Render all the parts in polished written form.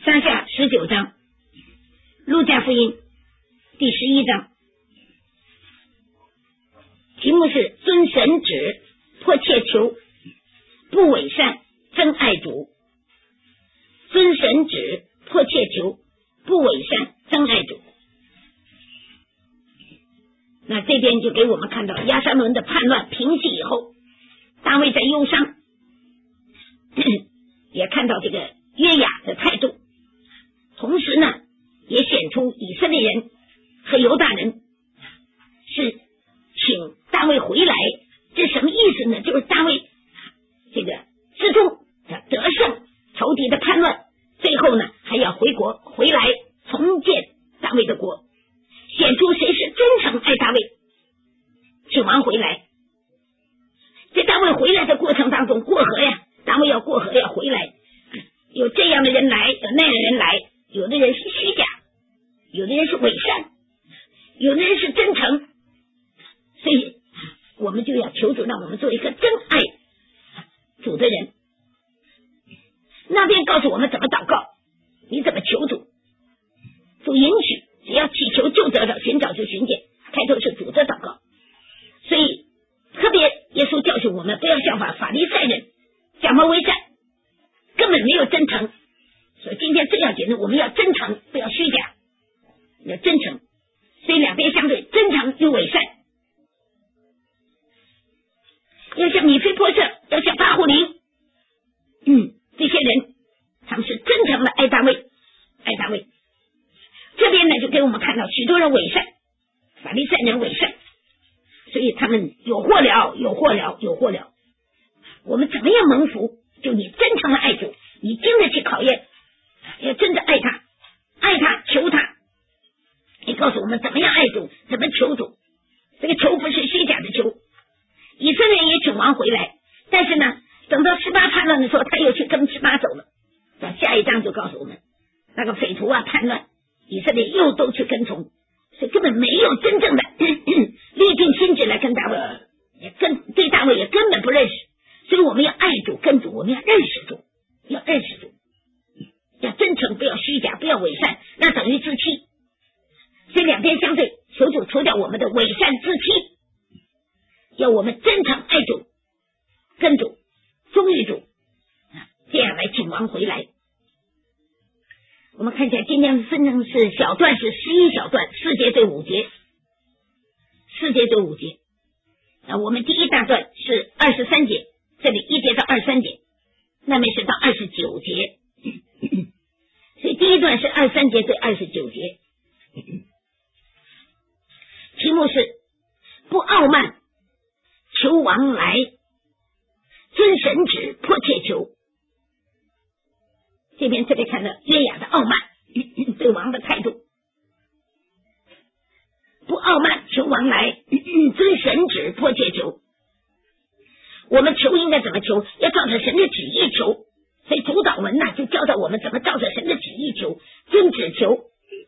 上下19章，路加福音第11章，题目是遵神旨，迫切求，不伪善，真爱主。遵神旨，迫切求，不伪善，真爱主。那这边就给我们看到亚撒伦的叛乱平息以后，大卫在忧伤，也看到这个约雅的态度，同时呢也显出以色列人和犹大人是请大卫回来。这什么意思呢？就是大卫这个之中得胜仇敌的叛乱，最后呢还要回国回来重建大卫的国，显出谁是真诚爱大卫，请王回来。在大卫回来的过程当中，过河呀，大卫要过河要回来，有这样的人来，有那样的人来，有的人是虚假，有的人是伪善，有的人是真诚，所以我们就要求主让我们做一个真爱主的人。那边告诉我们怎么祷告，你怎么求主，主允许，只要祈求就得到，寻找就寻见，开头是主的祷告。所以特别耶稣教训我们不要效法法利赛人，假冒为善，根本没有真诚。所以今天最要紧的，我们要真诚，不要虚假，要真诚。所以两边相对，真诚又伪善。要像米非波设，要像巴户林，这些人他们是真诚的爱大卫，爱大卫。这边呢就给我们看到许多人伪善，法利赛人伪善，所以他们有祸了，有祸了，有祸了。我们怎么样蒙福？就你真诚的爱主，你经得起考验，要真的爱他，爱他，求他。你告诉我们怎么样爱主，怎么求主。这个求不是虚假的求。以色列人也请王回来，但是呢等到18叛乱的时候，他又去跟18走了。下一章就告诉我们，那个匪徒啊叛乱，以色列又都去跟从，所以根本没有真正的立定心志来跟大卫，对大卫也根本不认识。所以我们要爱主跟主，我们要认识主，要认识主，要真诚，不要虚假，不要伪善，那等于自欺。所以两边相对，求主除掉我们的伪善自欺，要我们真诚爱主，跟主，忠于主，这样来请王回来。我们看一下今天分成是小段，是11小段，4节对5节，4节对5节。我们第一大段是23节，这里1节到23节，那边是到29节，所以第一段是23节对29节。题目是不傲慢，求王来，遵神旨，迫切求。这边特别看到约雅的傲慢对王的态度，不傲慢，求王来，遵神旨，迫切求。我们求应该怎么求？要照着神的旨意求。所以主导文呢就教导我们怎么照着神的旨意求，遵旨求，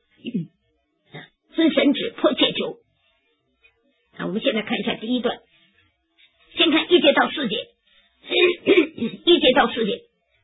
遵神旨，迫切求。我们现在看一下第一段，先看1节到4节，1节到4节。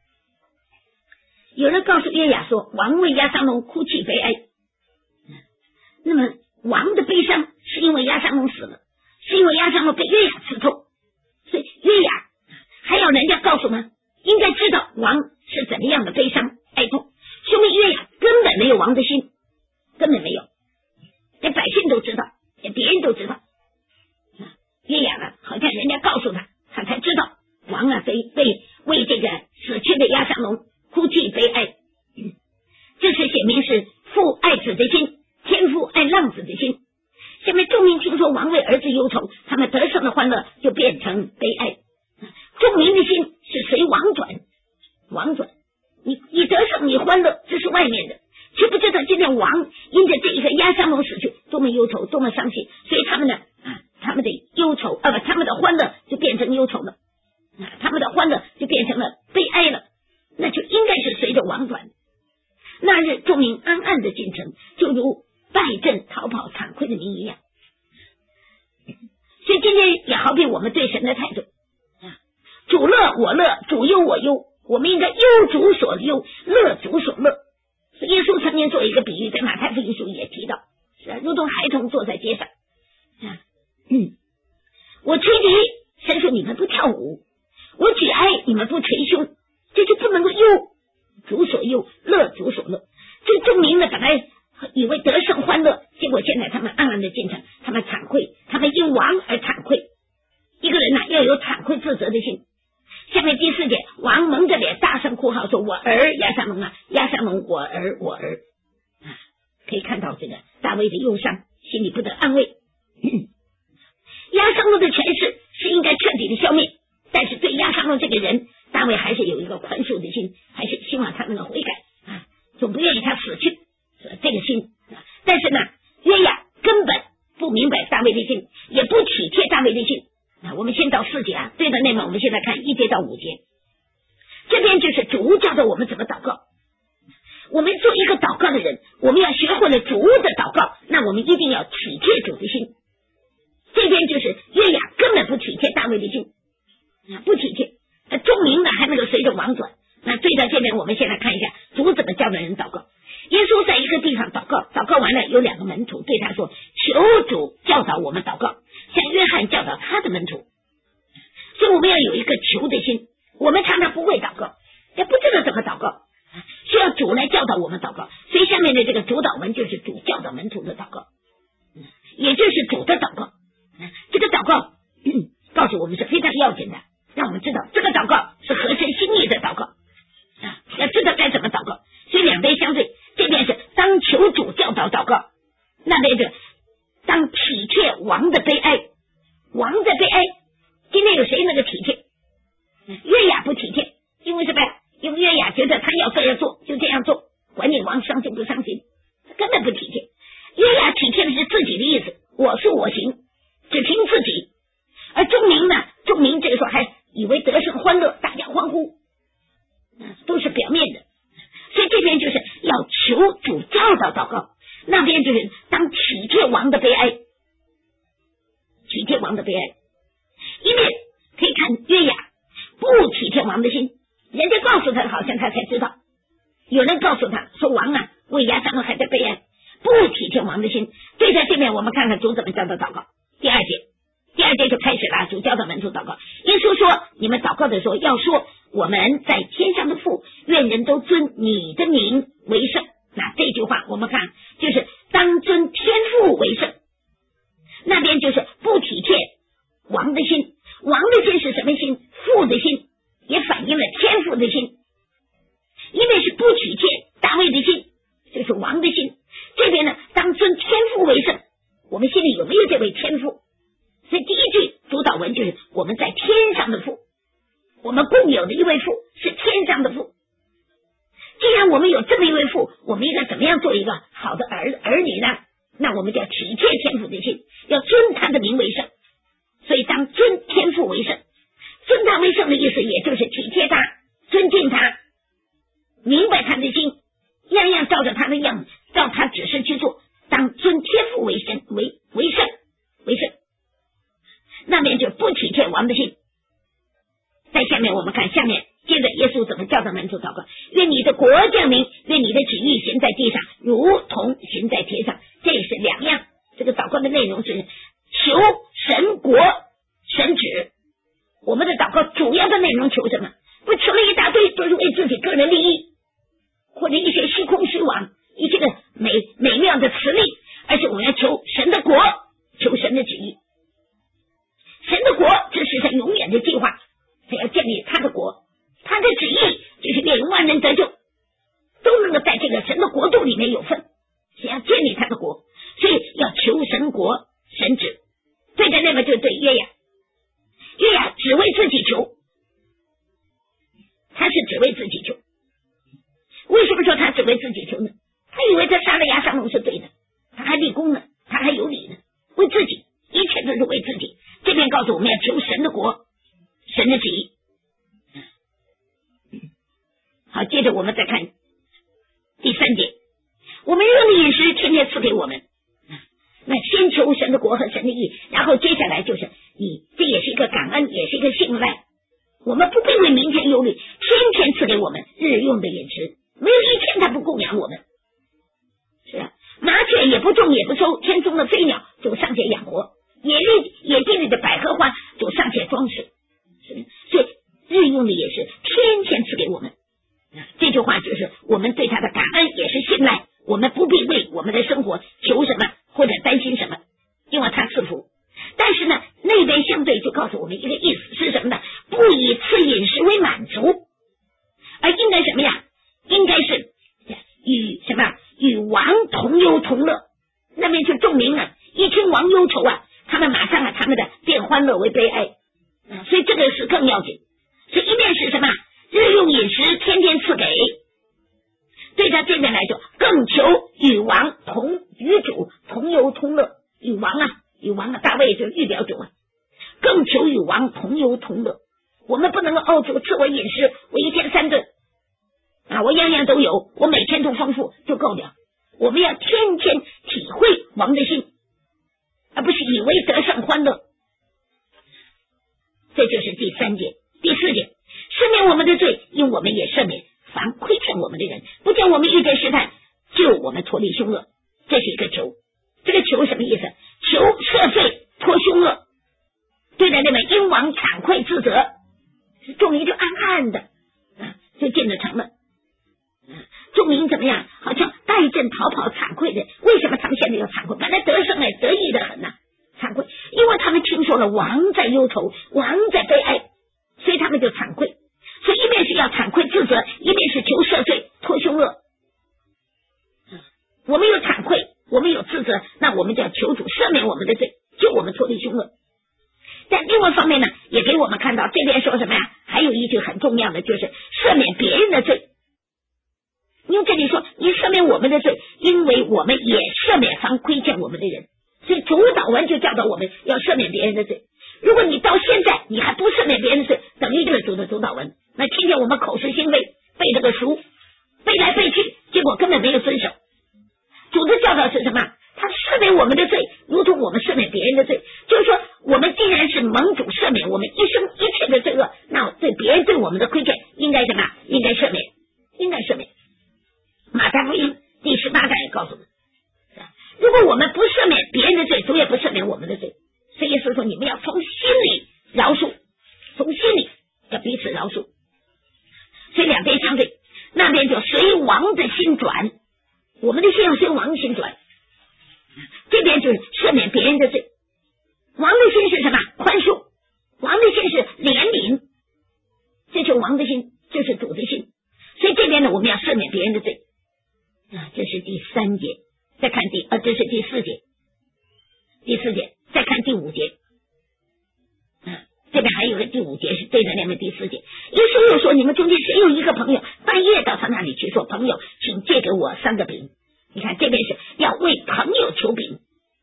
有人告诉约雅说，王为押沙龙哭泣悲哀。那么王的悲伤是因为押沙龙死了，是因为押沙龙被约雅刺透，所以约雅还要人家告诉吗？应该知道王是怎么样的悲伤哀痛，说明约雅根本没有王的心，根本没有，连百姓都知道，连别人都知道。约雅呢，好像人家告诉他，他才知道王啊被为这个死去的押沙龙哭泣悲哀。这是显明是父爱子的心，天父爱浪子的心。下面众民听说王为儿子忧愁，他们得胜的欢乐就变成悲哀。众民的心是随王转，你得胜你欢乐，这是外面的，却不知道今天王因着这一个押沙龙死去，多么忧愁，多么伤心。所以他们的忧愁他们的欢乐就变成忧愁了，他们的欢乐就变成了悲哀了，那就应该是随着王转。那日众民安安的进城，就如败阵逃跑惭愧的民一样。所以今天也好比我们对神的态度，主乐我乐，主忧我忧，我们应该忧主所忧，乐主所乐。 面做一个比喻，在马太福音书也提到，是吧？如同孩童坐在街上啊，我吹笛，神说你们不跳舞；我举哀，你们不捶胸，这就不能够忧主所忧，乐主所乐。这众民呢，本来以为得胜欢乐，结果现在他们暗暗的进城，他们惭愧，他们因王而惭愧。一个人呢，要有惭愧自责的心。下面第4节，王蒙着脸大声哭号说：“我儿亚撒龙啊，亚撒龙，我儿，我儿！”可以看到这个大卫的忧伤，心里不得安慰。亚撒龙的权势是应该彻底的消灭，但是对亚撒龙这个人，大卫还是有一个宽恕的心，还是希望他能够悔改啊，总不愿意他死去，这个心。但是呢，约雅根本不明白大卫的心，也不体贴大卫的心。我们先到4节啊，对的内容我们现在看1节到5节，这边就是主教导我们怎么祷告。我们做一个祷告的人，我们要学会了主的祷告，那我们一定要体贴主的心。这边就是约雅根本不体贴大卫的心，不体贴，众民呢还能够随着王转。那对到这边，我们先来看一下主怎么教导人祷告。耶稣在一个地方祷告，祷告完了，有2个门徒对他说：“求主教导我们祷告，像约翰教导他的门徒。”所以我们要有一个求的心。我们常常不会祷告，也不知道怎么祷告，需要主来教导我们祷告。所以下面的这个主祷文就是主教导门徒的祷告，也就是主的祷告。这个祷告告诉我们是非常要紧的，让我们知道这个祷告是合神心意的祷告，要知道该怎么祷告。所以两边相对，这边是当求主教导祷告，那边是当体贴王的悲哀。王的悲哀，今天有谁能够体贴？约雅不体贴，因为什么呀？因为约雅觉得他要做要做，就这样做，管你王伤心不伤心，根本不体贴。约雅体贴的是自己的意思，我说我行，只听自己。而众民呢，众民这个时候还以为得胜欢乐，大家欢呼，都是表面的。所以这边就是要求主教导祷告，那边就是当体贴王的悲哀，体贴王的悲哀。因为可以看约雅不体贴王的心，人家告诉他好像他才知道，有人告诉他说王啊为亚撒龙还在悲哀，不体贴王的心。对在这边我们看看主怎么教导祷告。第二节就开始了，主教导门徒祷告。耶稣说，你们祷告的时候要说，我们在天上的父，愿人都尊你的名为圣。那这句话我们看就是当尊天父为圣，那边就是不体贴王的心。王的心是什么心？父的心，也反映了天父的心。因为是不体贴大卫的心，就是王的心。这边呢，当尊天父为圣，我们心里有没有这位天父？所以第一句主导文就是我们在天上的父，我们共有的一位父是天上的父。既然我们有这么一位父，我们应该怎么样做一个好的儿女呢？那我们就要体贴天父的心，要尊他的名为圣。所以当尊天父为圣，尊他为圣的意思也就是体贴他，尊敬他，明白他的心，样样照着他的样子，照他指示去做，当尊天父为圣，为圣。那边就不体贴王的心。在下面我们看下面接着耶稣怎么教导门徒祷告，愿你的国降临，愿你的旨意行在地上如同行在天上。这是2样，这个祷告的内容是求神国神旨。我们的祷告主要的内容求什么？不求了一大堆都是为自己个人利益，或者一些虚空虚妄，一些个美妙的词力，而且我们要求神的国，求神的旨意。神的国这是神永远的计划，他要建立他的国，他的旨意就是愿万人得救，都能够在这个神的国度里面有份，是要建立他的国，所以要求神国神旨。对的那个就对约雅只为自己求，他是只为自己求。为什么说他只为自己求呢？他以为他杀了亚撒龙是对的，他还立功呢，他还有理呢，为自己，一切都是为自己。这边告诉我们要求神的国，神的旨意。好，接着我们再看第3节，我们日用的饮食天天赐给我们。那先求神的国和神的义，然后接下来就是这也是一个感恩，也是一个信赖。我们不必为明天忧虑，天天赐给我们日用的饮食，没有一天他不供养我们。 不种也不收，天中的飞鸟就上前养活，野地里的百合花就上前装饰，所以日用的也是天天赐给我们。这句话就是我们对他的感恩，也是信赖，我们不必为我们的生活求什么或者担心什么，因为他赐福。但是呢，那边相对就告诉我们一个意思是什么呢？不以赐饮食为满足，而应该什么呀？应该是与王同忧同乐。那边就众民啊，一听王忧愁啊，他们马上他们的变欢乐为悲哀，所以这个是更要紧。所以一面是什么？日用饮食天天赐给，对他这边来说，更求与王与主同忧同乐。与王啊，大卫就是预表主啊，更求与王同忧同乐。我们不能够主赐我饮食，我一天3顿我样样都有，我每天都丰富就够了。我们要天天体会王的心，而不是以为得胜欢乐。这就是第3节。第4节，赦免我们的罪，因我们也赦免凡亏欠我们的人，不叫我们遇见试探，救我们脱离凶恶。这是一个求。这个求什么意思？求赦罪脱凶恶。对着那么因王惭愧自责，众民就暗暗的就进了城了。众民怎么样？好像败阵逃跑，惭愧的。为什么他们现在要惭愧？本来得胜得意的很惭愧，因为他们听说了王在忧愁，王在悲哀，所以他们就惭愧。所以一面是要惭愧自责，一面是求赦罪脱凶恶。我们有惭愧，我们有自责，那我们就要求主赦免我们的罪，救我们脱离凶恶。但另外一方面呢，也给我们看到这边说什么呀？还有一句很重要的，就是赦免别人的罪。因为这里说你赦免我们的罪，因为我们也赦免凡亏欠我们的人。所以主祷文就教导我们要赦免别人的罪。如果你到现在你还不赦免别人的罪，等于这个主的主祷文，那天天我们口是心非，背这个书背来背去，结果根本没有遵守。主的教导是什么？他赦免我们的罪，如同我们赦免别人的罪。就是说，我们既然是蒙主赦免我们一生一切的罪恶，那对别人对我们的亏欠，应该什么？应该赦免，应该赦免。马太福音第18章也告诉我们，如果我们不赦免别人的罪，主也不赦免我们的罪。所以耶稣说，你们要从心里饶恕，从心里要彼此饶恕。所以两边相对，那边就随王的心转，我们的心要随王的心转，这边就是赦免别人的罪。王的心是什么？宽恕。王的心是怜悯，这是王的心，这是主的心。所以这边呢，我们要赦免别人的罪。这是第3节。再看这是第4节。第4节，再看第5节。这边还有个第5节是对着那边第4节。耶稣又说，你们中间谁有一个朋友，半夜到他那里去说，朋友，请借给我3个饼。你看这边是要为朋友求饼。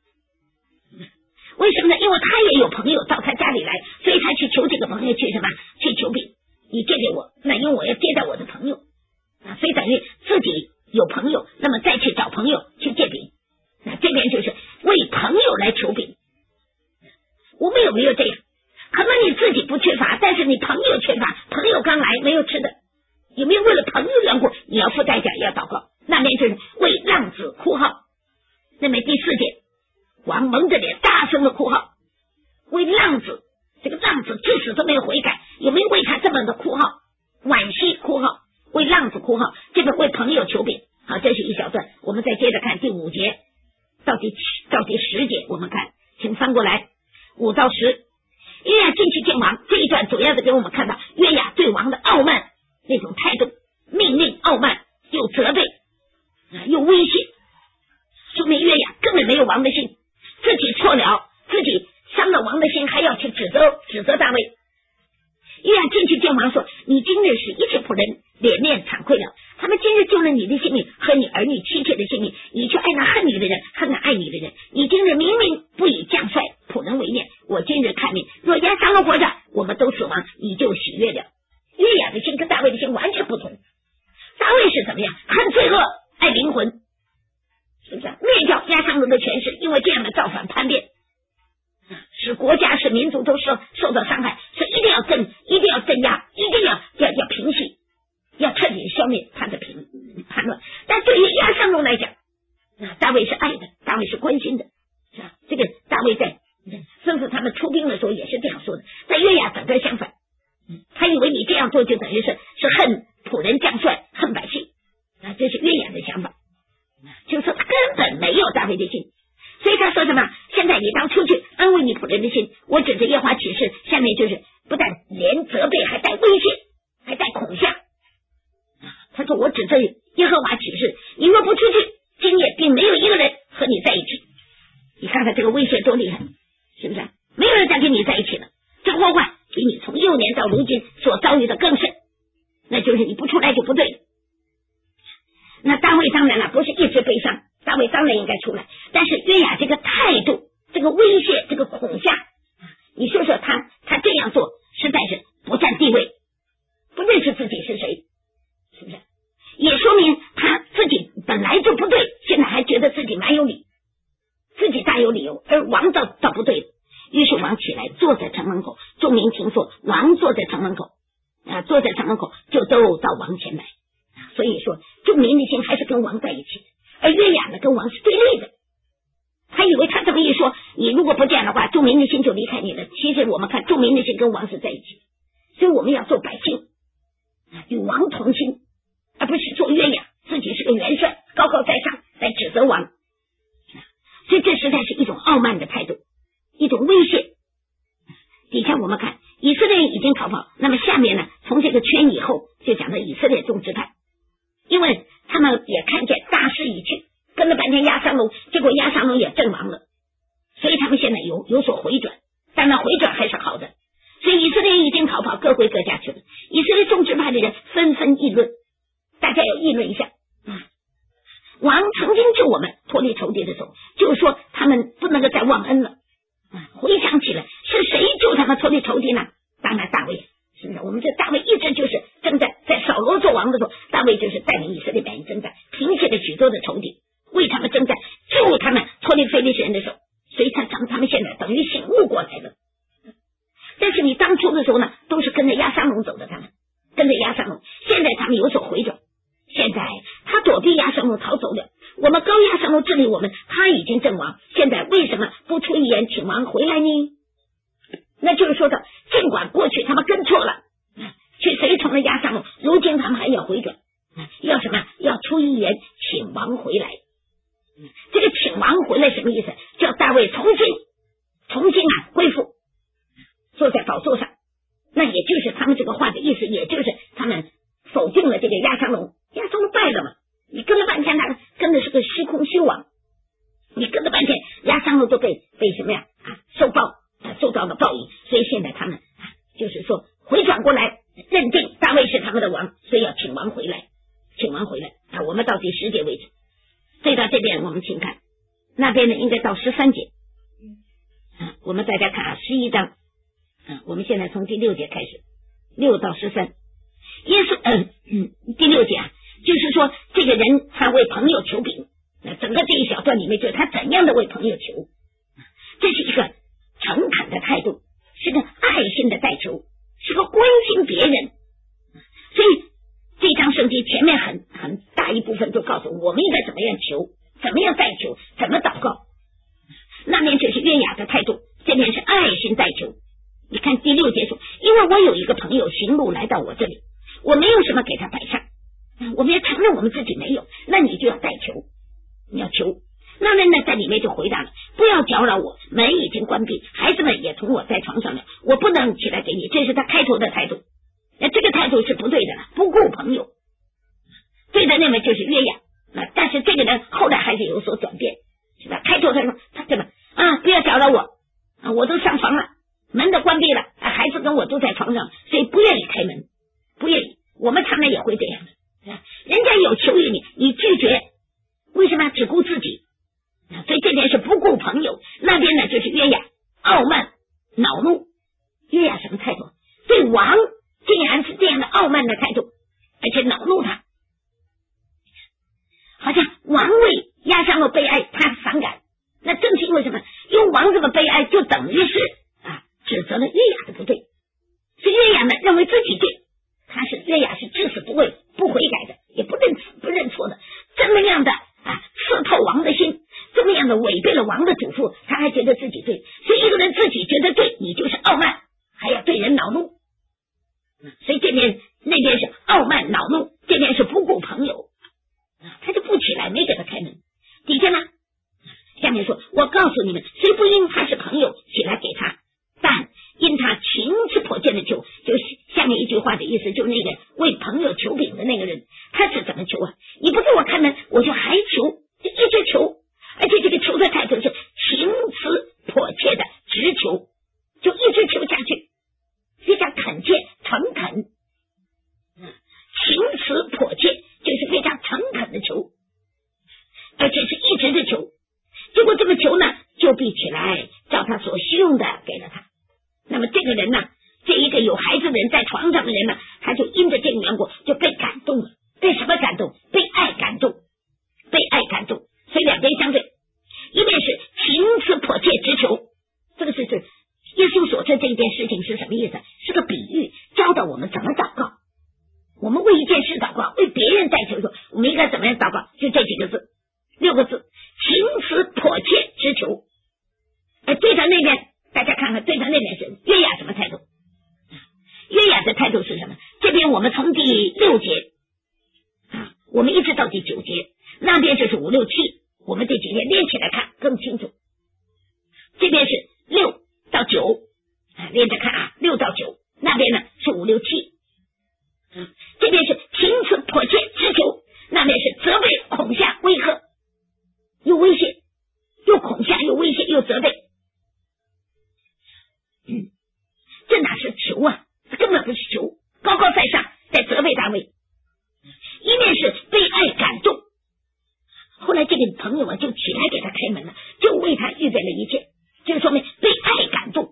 为什么呢？因为他也有朋友到他家里来，所以他去求这个朋友去什么？去求饼。你借给我，那因为我要接待我的朋友所以等于自己有朋友，那么再去找朋友去借饼。那这边就是为朋友来求饼。我们有没有这样？可能你自己不缺乏，但是你朋友缺乏，朋友刚来没有吃的，有没有为了朋友缘故你要付代价，要祷告？那边就是为浪子哭号。那么第4节，王蒙着脸大声的哭号，为浪子，这个浪子至死都没有悔改，有没有为他这么的哭号？惋惜哭号，为浪子哭号，这个为朋友求饼。好，这是一小段，我们再接着看第5节到第10节。我们看，请翻过来5到10。约雅进去见王，这一段主要的给我们看到约雅对王的傲慢那种态度，命令傲慢，又责备又威胁，说明约雅根本没有王的心，自己错了，自己伤了王的心，还要去指责大卫。约雅进去见王说，你今日使一切仆人脸面惭愧了，他们今日救了你的性命和你儿女妻妾的性命，你却爱那恨你的人，恨那爱你的人。你今日明明不以将帅仆人为念，我今日看命，若压伤了活着，我们都死亡，你就喜悦了。约雅的心跟大卫的心完全不同。大卫是怎么样？恨罪恶，爱灵魂，是不是？灭掉压伤人的权势，因为这样的造反叛变，使国家使民族都受到伤害，所以一定要镇压，一定要平息，要彻底消灭他的叛乱。但对于压伤人来讲，大卫是爱的，大卫大卫的心。所以他说什么？现在你当出去安慰你仆人的心。我指着耶和华起誓，下面就是不但连责备，还带威胁，还带恐吓。他说我指着耶和华起誓，你若不出去，今夜并没有一个人和你在一起。你看看这个威胁多厉害，是不是？没有人再跟你在一起了。这个祸患比你从幼年到如今所遭遇的更甚，那就是你不出来就不对了。那大卫当然了，不是一直悲伤，大卫当然应该出来，但是约雅这个态度，这个威胁，这个恐吓，你说说他这样做实在是不占地位，不认识自己是谁，是不是？也说明他自己本来就不对，现在还觉得自己蛮有理，自己大有理由，而王倒不对了。于是王起来坐在城门口，众民听说王坐在城门口，坐在城门口就都到王前来。所以说众民的心还是跟王在一起，而约雅呢跟王是对立的。他以为他这么一说，你如果不这样的话，众民的心就离开你了。其实我们看众民的心跟王是在一起，所以我们要做百姓，与王同心，而不是做约雅自己是个元帅，高高在上来指责王。所以这实在是一种傲慢的态度，一种威胁。底下我们看以色列人已经逃跑，那么下面呢，从这个圈以后就讲到以色列众支派，因为他们也看见大势已去，跟了半天押沙龙，结果押沙龙也阵亡了，所以他们现在有所回转，当然回转还是好的。所以以色列人已经逃跑，各回各家去了。以色列众支派的人纷纷议论，大家要议论一下王曾经救我们脱离仇敌的手，就是说他们不能够再忘恩了。回想起来是谁救他们脱离仇敌呢？当然大卫，是不是？我们这大卫一直就是征战，在扫罗做王的时候，大卫就是带领以色列百姓征战，平息了许多的仇敌，为他们征战，救他们脱离非利士人的手。所以他们现在等于醒悟过来了。但是你当初的时候呢，都是跟着押沙龙走的，他们跟着押沙龙，现在他们有所回转，现在他躲避押沙龙逃走了，我们高押沙龙治理我们，他已经阵亡，现在为什么不出一言请王回来呢？那就是说的，尽管过去他们跟错了，去随从了押沙龙，如今他们还要回转，要什么？要出一言请王回来。这个请王回来什么意思？叫大卫重新恢复，坐在宝座上。那也就是他们这个话的意思，也就是他们否定了这个押沙龙，押沙龙败了嘛。你跟了半天，他跟的是个虚空虚妄，你跟了半天，押沙龙都被什么呀？受到了报应。所以现在他们就是说回转过来，认定大卫是他们的王，所以要请王回来。我们到第10节为止。所以到这边我们请看，那边呢应该到13节。我们大家看11章，我们现在从第6节开始，6到13。耶稣第6节就是说这个人他为朋友求饼，那整个这一小段里面就是他怎样的为朋友求，这是一个诚恳的态度，是个爱心的代求，是个关心别人。所以这张圣经前面很大一部分都告诉我们应该怎么样求，怎么样代求，怎么祷告。那边就是约雅的态度，这边是爱心代求。你看第6节说，因为我有一个朋友行路来到我这里，我没有什么给他摆上，我们要承认我们自己没有，那你就要代求，你要求。那人呢在里面就回答了，不要搅扰我，门已经关闭，孩子们也同我在床上了，我不能起来给你。这是他开头的态度，这个态度是不对的了，不顾朋友。对的那位就是约雅，但是这个人后来还是有所转变，是吧？开头他说他怎么不要搅扰我我都上床了，门都关闭了，孩子跟我都在床上，所以不愿意开门，不愿意。我们常常也会这样的，人家有求于你，你拒绝，为什么只顾自己？所以这边是不顾朋友，那边呢就是约雅傲慢恼怒。约雅什么态度？对王竟然是这样的傲慢的态度，而且恼怒他，好像王为押沙龙悲哀他反感。那正是因为什么？因为王这么悲哀，就等于是指责了约雅的不对。所以约雅呢认为自己对，约雅是至死不悔不悔改的，也不认错的，这么样的刺透王的心，这么样的违背了王的嘱咐，他还觉得自己对。所以一个人自己觉得对，你就是傲慢，还要对人恼怒。所以那边是傲慢恼怒，这边是不顾朋友，他就不起来，没给他开门。底下呢诉你们，虽不因他是朋友起来给他，但因他情之迫切的求，就下面一句话的意思，就那个为朋友求饼的那个人，他是怎么求啊？你不给我开门，我就还求，就一直求，而且这个求的态度是情辞迫切的直求，就一直求下去，非常恳切诚恳。情辞迫切就是非常诚恳的求，而且是一直的求。结果这么求呢，就必起来照他所需用的给了他。那么这个人呢，这一个有孩子的人，在床上的人呢，他就因着这个缘故就被感动了。被什么感动？被爱感动，被爱感动。所以两边相对，一面是情辞迫切直求，这个是耶稣所说这一件事情是什么意思？是个比喻，教导我们怎么祷告。我们为一件事祷告，为别人代求，我们应该怎么样祷告？就这几个字，6个字，情辞迫切直求。而对着那边，大家看看，对着那边是约雅什么态度？约雅的态度是什么？这边我们从第6节我们一直到第9节，那边就是5、6、7，我们这几节连起来看更清楚。这边是6到9，连着看6到9，那边呢是5、6、7。这边是情辞迫切直求，那边是责备恐吓威吓，又威胁又恐吓又威胁又责备。这哪是求啊？这根本不是求，高高在上在责备大卫。一面是被爱感动，后来这个朋友就起来给他开门了，就为他预备了一切，就说明被爱感动。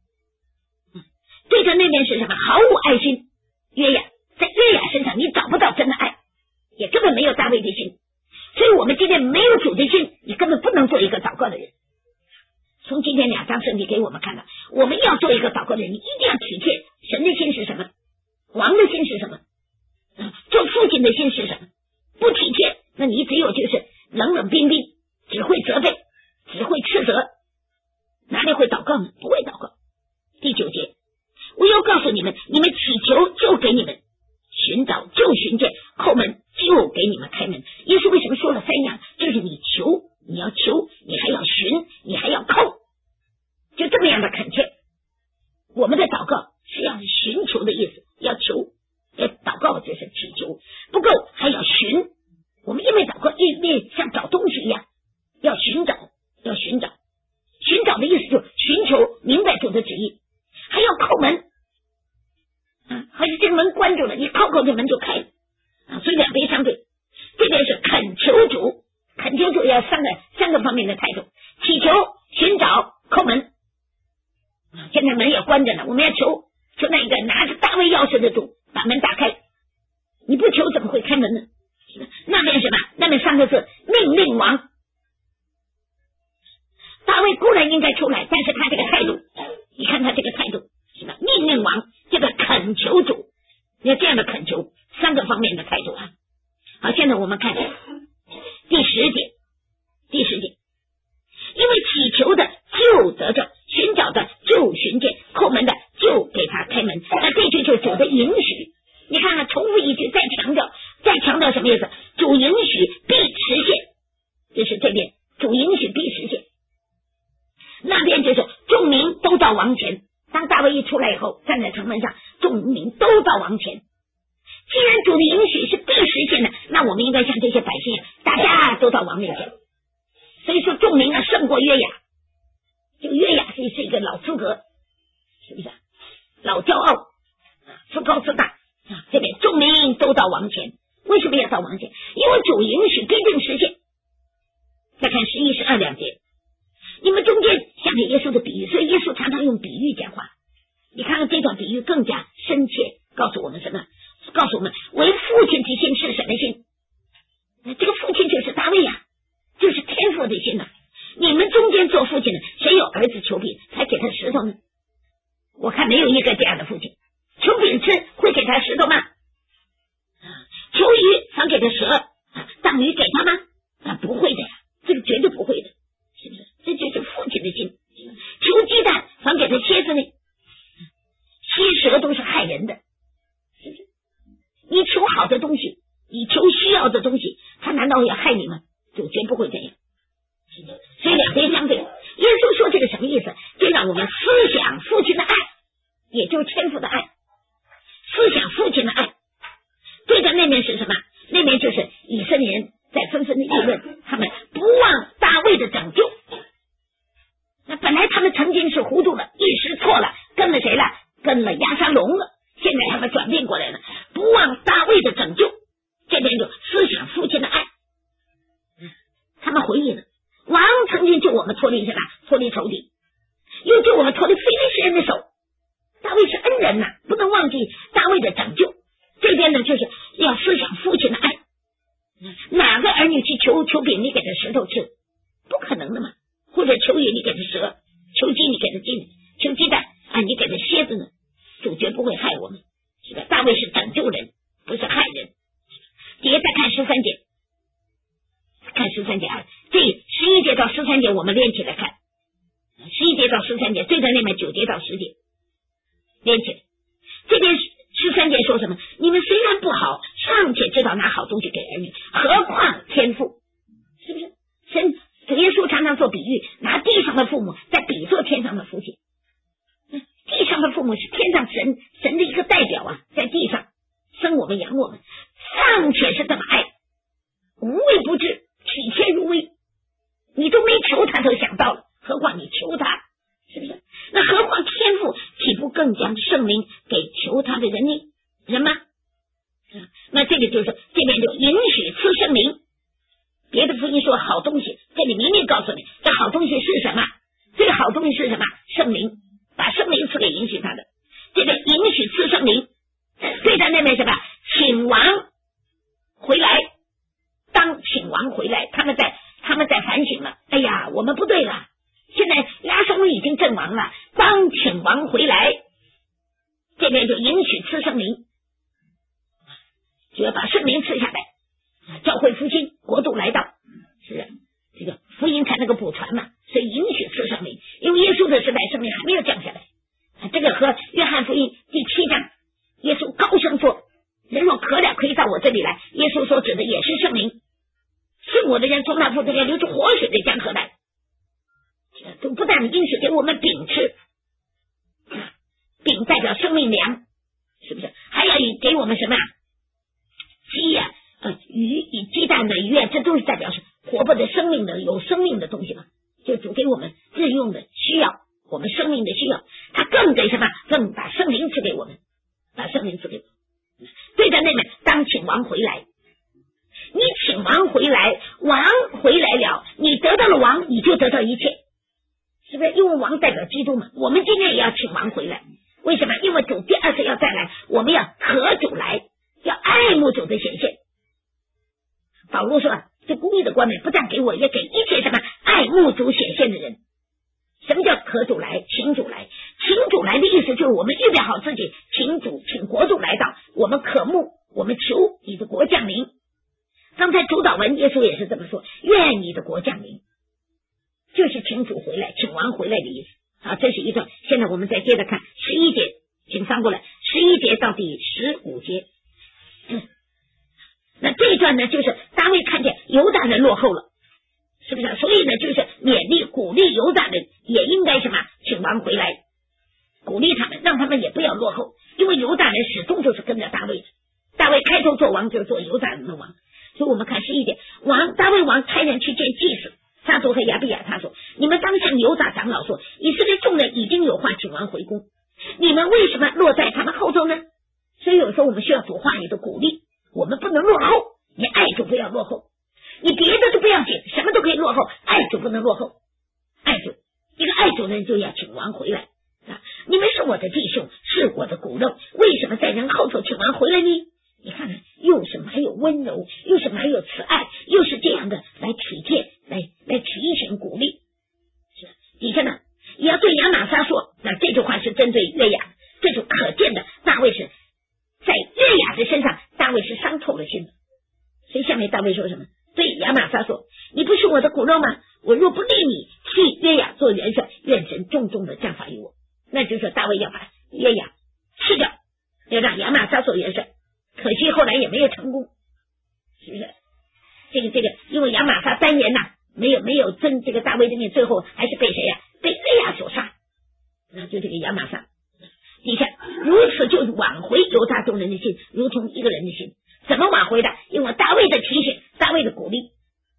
对着那边是什么？毫无爱心。约雅，在约雅身上你找不到真的爱，也根本没有大卫的心。所以我们今天没有主的心，你根本不能做一个祷告的人。从今天2章圣经给我们看到，我们要做一个祷告的人，你一定要体贴神的心是什么，王的心是什么，做父亲的心是什么。不体贴，那你只有就是冷冷冰冰，只会责备，只会斥责，哪里会祷告呢？不会祷告。第9节，我要告诉你们，你们祈求就给你们，寻找就寻见，叩门就给你们开门。耶稣为什么说了3样？就是你求，你要求，你还要寻，你还要叩，就这么样的恳切。我们的祷告是要寻求的意思，要求，祷告就是祈求，不够还要寻。我们因为祷告一面像找东西一样，要寻找，要寻找。寻找的意思就是寻求明白主的旨意，还要叩门好像这个门关住了，你叩这门就开了所以两边相对。这边是恳求主，恳求主要三个方面的态度：祈求、寻找、叩门现在门也关着呢，我们要求那个拿着大卫钥匙的主把门打开，你不求怎么会开门呢？那边什么？那边3个字：命令王。大卫固然应该出来，但是他这个态度，你看他这个态度是吧？命令王，这个恳求主，你要这样的恳求，3个方面的态度好，现在我们看第10节，因为祈求的就得着，寻找的就寻见，叩门的就给他开门。那这句就是主的允许。你看看，重复一句，再强调什么意思？主允许必实现，就是这边主允许必实现。那边就是众民都到王前，当大卫一出来以后，站在城门上，众民都到王前。既然主的允许是必实现的，那我们应该像这些百姓，大家都到王面前。所以说众民胜过约雅，就约雅是一个老资格，是不是老骄傲自高自大这边众民都到王前。为什么要到王前？因为主允许必定实现。再看11、12两节，你们中间想起耶稣的比喻，所以耶稣常常用比喻讲话。你看看这段比喻更加深切，告诉我们什么？告诉我们为父亲之心是什么心？这个父亲就是大卫就是天父的心你们中间做父亲的，谁有儿子求饼才给他石头呢？我看没有一个这样的父亲。求饼吃会给他石头吗？求鱼想给他蛇当鱼给他吗？不会的这个绝对不会的，是不是？这就是父亲的心。求鸡蛋想给他蝎子呢？蝎蛇都是害人的，是不是？你求好的东西，你求需要的东西，他难道要害你吗？就绝不会这样。所以两边相对， 纷的议论，他们不忘大卫的拯救。那本来他们曾经是糊涂了，一时错了，跟了谁了？跟了押沙龙了。现在他们转变过来了，不忘大卫的拯救，这边就思想父亲的爱。他们回忆了，王曾经救我们脱离什么？脱离仇敌，又救我们脱离非利士人的手。大卫是恩人呐，不能忘记大卫的拯救。这边呢，就是要思想父亲的爱。哪个儿女去求饼，你给他石头吃，不可能的嘛。或者求鱼，你给他蛇；求鸡，你给他金；求鸡蛋啊，你给他蝎子呢。主绝不会害我们，是吧？大卫是拯救人，不是害人。底下再看13节，看13节啊，这11节到13节我们连起来看，11节到13节对着那边9节到10节连起来。这边13节说什么？你们虽然不好，尚且知道拿好东西给儿女，何况天父？是不是？主耶稣常常做比喻，拿地上的父母在比作天上的父亲。地上的父母是天上神的一个代表啊，在地上生我们养我们，尚且是这么爱，无微不至，体贴入微，你都没求他都想到了，何况你求他，是不是？那何况天父岂不更将圣灵给求他的人吗？那这个就是这边就允许赐圣灵。别的福音说好东西，这里明明告诉你这好东西是什么？这个好东西是什么？圣灵，把圣灵赐给允许他的。这个允许赐圣灵，对他那边什么？请王回来，当请王回来。他们在反省了，哎呀，我们不对了，现在押沙龙已经阵亡了，当请王回来。这边就允许赐圣灵，就要把圣灵赐下来，教会复兴，国度来到，是这个福音才能够补传嘛，所以允许赐圣灵。因为耶稣的时代圣灵还没有降下来，这个和约翰福音第7章耶稣高声说，人若渴了可以到我这里来，耶稣所指的也是圣灵，信我的人从那腹中间流出活水的江河来。这都不但允许给我们饼吃，饼代表生命粮，是不是？还要给我们什么鸡啊鱼，以鸡蛋的鱼啊，这都是代表是活泼的生命的有生命的东西嘛，就主给我们日用的需要，我们生命的需要。他更给什么？更把圣灵赐给我们，把圣灵赐给我们。对着那边当请王回来，你请王回来，王回来了，你得到了王，你就得到一切，是不是？因为王代表基督嘛，我们今天也要请王回来。为什么？因为主第二次要再来，我们要渴主来，要爱慕主的显现。保罗说，这公义的冠冕不但给我，也给一切什么爱慕主显现的人。什么叫渴主来？请主来。请主来的意思就是我们预备好自己，请主请国度来到，我们渴慕，我们求你的国降临。刚才主祷文耶稣也是这么说，愿你的国降临，就是请主回来，请王回来的意思。好，这是一段。现在我们再接着看11节，请翻过来11节到第15节。那这一段呢，就是大卫看见犹大人落后了，是不是？所以呢，就是勉励鼓励犹大人也应该什么？请王回来，鼓励他们，让他们也不要落后，因为犹大人始终就是跟着大卫的。大卫开头做王就是做犹大人的王。所以我们看11节，大卫王差人去见祭司撒督和亚比亚，他说，你们当向犹大长老说，以色列众人已经有话请王回宫，你们为什么落在他们后头呢？所以有时候我们需要主话语的鼓励，我们不能落后，你爱主不要落后，你别的都不要紧，什么都可以落后，爱主不能落后。爱主，一个爱主的人就要请王回来你们是我的弟兄，是我的骨肉，为什么在人后头请王回来呢？你看看，又是蛮有温柔，又是蛮有慈爱，又是这样的来体贴，来提醒鼓励。是底下呢也要对亚玛撒说，那这句话是针对约雅，这就可见的大卫是在约雅的身上，大卫是伤透了心的。所以下面大卫说什么？对亚玛撒说，你不是我的骨肉吗？我若不立你替约雅做元帅，愿神重重的降罚于我。那就是说大卫要把约雅弃掉，要让亚玛撒做元帅。可惜后来也没有成功，是不是？这个，因为亚玛撒单言没有遵这个大卫的命，最后还是被谁被约雅所杀。那就这个亚玛撒，你看如此就挽回犹大众人的心，如同一个人的心。怎么挽回的？因为大卫的提醒，大卫的鼓励，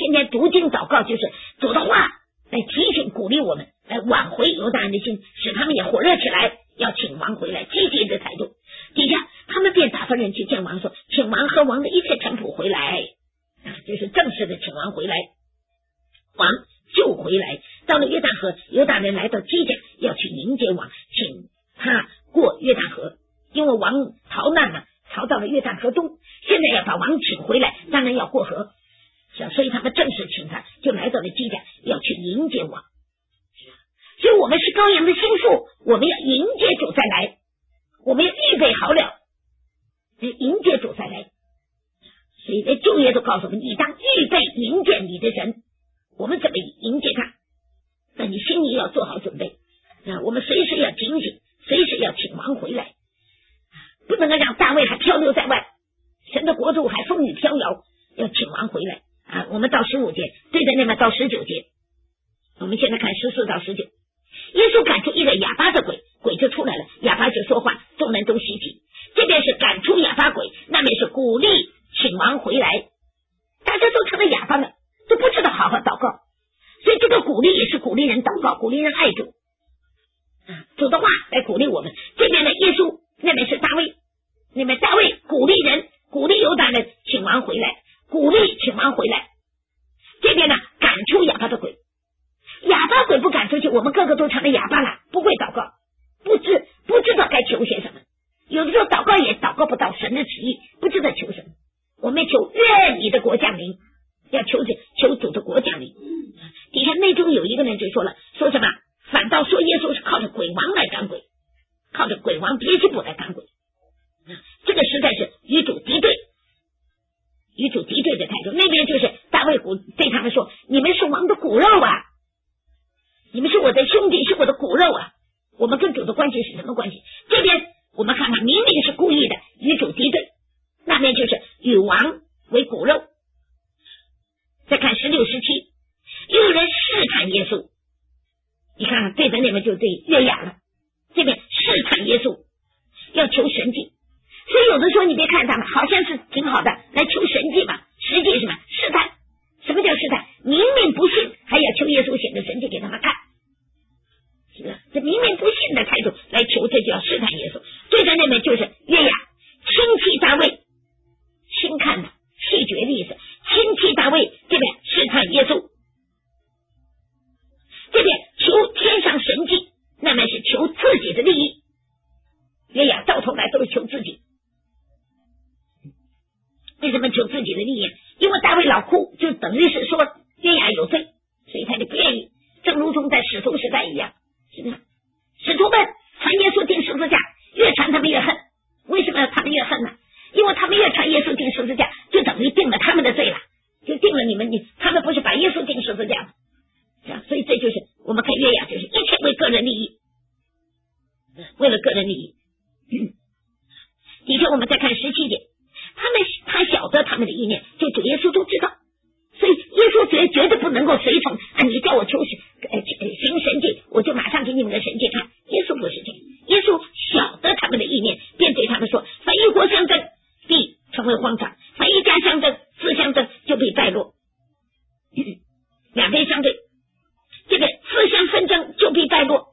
天天读经祷告，就是主的话来提醒鼓励我们，来挽回犹大人的心，使他们也火热起来，要请王回来，积极的态度。底下他们便打发人去见王，说请王和王的一切臣仆回来，就是正式的请王回来。王就回来，到了约旦河，犹大人来到基甲，要去迎接王，请他过约旦河，因为王逃难嘛，逃到了约旦河东，现在要把王请回来，当然要过河，所以他们正式请他，就来到了基甲，要去迎接王。所以我们是羔羊的心腹，我们要迎接主再来，我们要预备好了迎接主再来。所以在旧约都告诉我们，你当预备迎接你的神。我们怎么迎接他？那你心里要做好准备，我们随时要警醒，随时要请王回来，不能够让大卫还漂流在外，神的国度还风雨飘摇，要请王回来我们到15节，对着那边到19节，我们现在看14到19。耶稣赶出一个哑巴的鬼，鬼就出来了，哑巴就说话，众人都稀奇。这边是赶出哑巴鬼，那边是鼓励请王回来，大家都成了哑巴了，都不知道好好祷告，所以这个鼓励也是鼓励人祷告，鼓励人爱主主的话来鼓励我们。这边的耶稣，那边是大卫，那边大卫鼓励人，鼓励犹大人请王回来，鼓励请王回来。这边呢赶出哑巴的鬼，哑巴鬼不赶出去，我们个个都成了哑巴了，不会祷告，不知道该求些什么，有的时候祷告也祷告不到神的旨意，不知道求什么。我们求愿你的国降临，要求主的国降临。底下内中有一个人就说了，说什么反倒说耶稣是靠着鬼王来赶鬼，靠着鬼王别西卜来赶鬼，这个实在是与主敌对，与主敌对的态度。那边就是大卫对他们说，你们是王的骨肉啊，你们是我的兄弟，是我的骨肉啊。我们跟主的关系是什么关系？这边我们看看，明明是故意的与主敌对，那边就是与王为骨肉。再看16、17，又有人试探耶稣，你看对着那边就对约雅了，这边试探耶稣，要求神迹。所以有的时候你别看他们好像是挺好的，来求神迹嘛，实际什么试探？什么叫试探？明明不信，还要求耶稣显个神迹给他们看，是不是？这明明不信的态度来求，这叫试探耶稣。对着那边就是约雅亲戚大卫，心看的气绝的意思，亲戚大卫这边试探耶稣，这边求天上神迹，那边是求自己的利益。约雅到头来都是求自己。为什么求自己的利益？因为大卫老哭，就等于是说约雅有罪，所以他就不愿意，正如同在使徒时代一样，是不是？使徒们传耶稣钉十字架，越传他们越恨。为什么他们越恨呢？因为他们越传耶稣钉十字架，就等于定了他们的罪了，就定了他们不是把耶稣钉十字架吗？所以这就是我们看约雅，就是一切为个人利益，为了个人利益。底下我们再看17节，他晓得他们的意念，就主耶稣都知道，所以耶稣绝对不能够随从你叫我求行神迹，我就马上给你们的神迹看。耶稣不是这样，耶稣晓得他们的意念，便对他们说，凡一国相争，必成为荒场；凡一家相争，自相争，就必败落。两边相对，这个自相纷争就必败落。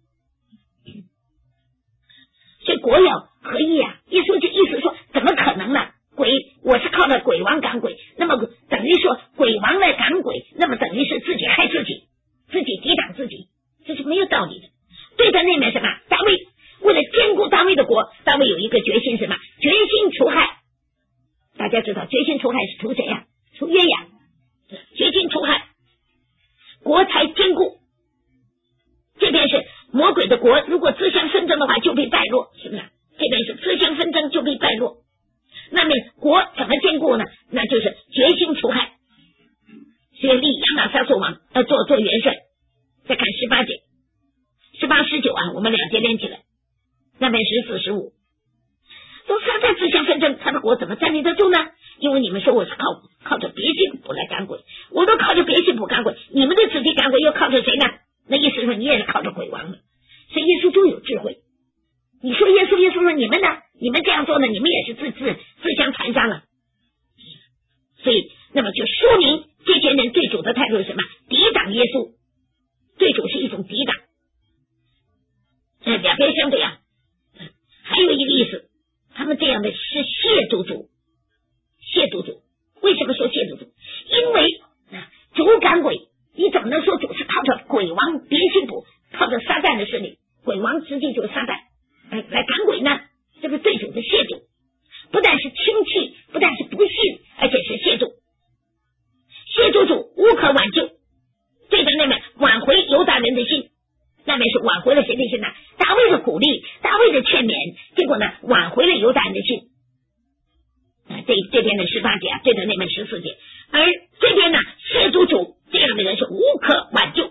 所以国要合一啊！耶稣就意思说，怎么可能呢？我是靠着鬼王赶鬼，那么等于说鬼王来赶鬼，那么等于是自己害自己，自己抵挡自己，这是没有道理的。对着那面什么？大卫为了兼顾大卫的国，大卫有一个决心什么？决心除害。大家知道决心除害是除谁呀？除约雅。决心除害，国才坚固。这边是魔鬼的国，如果自相纷争的话就被败落，是不是？这边是自相纷争就被败落。那么国怎么坚固呢？那就是决心除害。所以立亚玛撒做王，做元帅。再看18节，18、19我们两节连起来，那边14、15。说他在自相纷争，他的国怎么站立得住呢？因为你们说我是靠着别西卜来赶鬼，我都靠着别西卜赶鬼，你们的子弟赶鬼又靠着谁呢？那意思说你也是靠着鬼王的。所以耶稣都有智慧。你说耶稣说你们呢？你们这样做呢，你们也是自相残杀了。所以那么就说明这些些人对主的态度是什么？抵挡耶稣，对主是一种抵挡。两边相对啊。还有一个意思，他们这样的是亵渎主。亵渎主，为什么说亵渎主？因为主赶鬼，你怎么能说主是靠着鬼王别西卜，靠着撒旦的势力，鬼王实际就是撒旦来赶鬼呢？这个对主的亵渎，不但是轻弃，不但是不信，而且是亵渎。亵渎主无可挽救，这个那么挽回犹大人的心，那边是挽回了谁的心呢？大卫的鼓励，大卫的劝勉，结果呢挽回了犹大人的心。这边的18节对着那边14节，而这边呢亵渎主这样的人是无可挽救。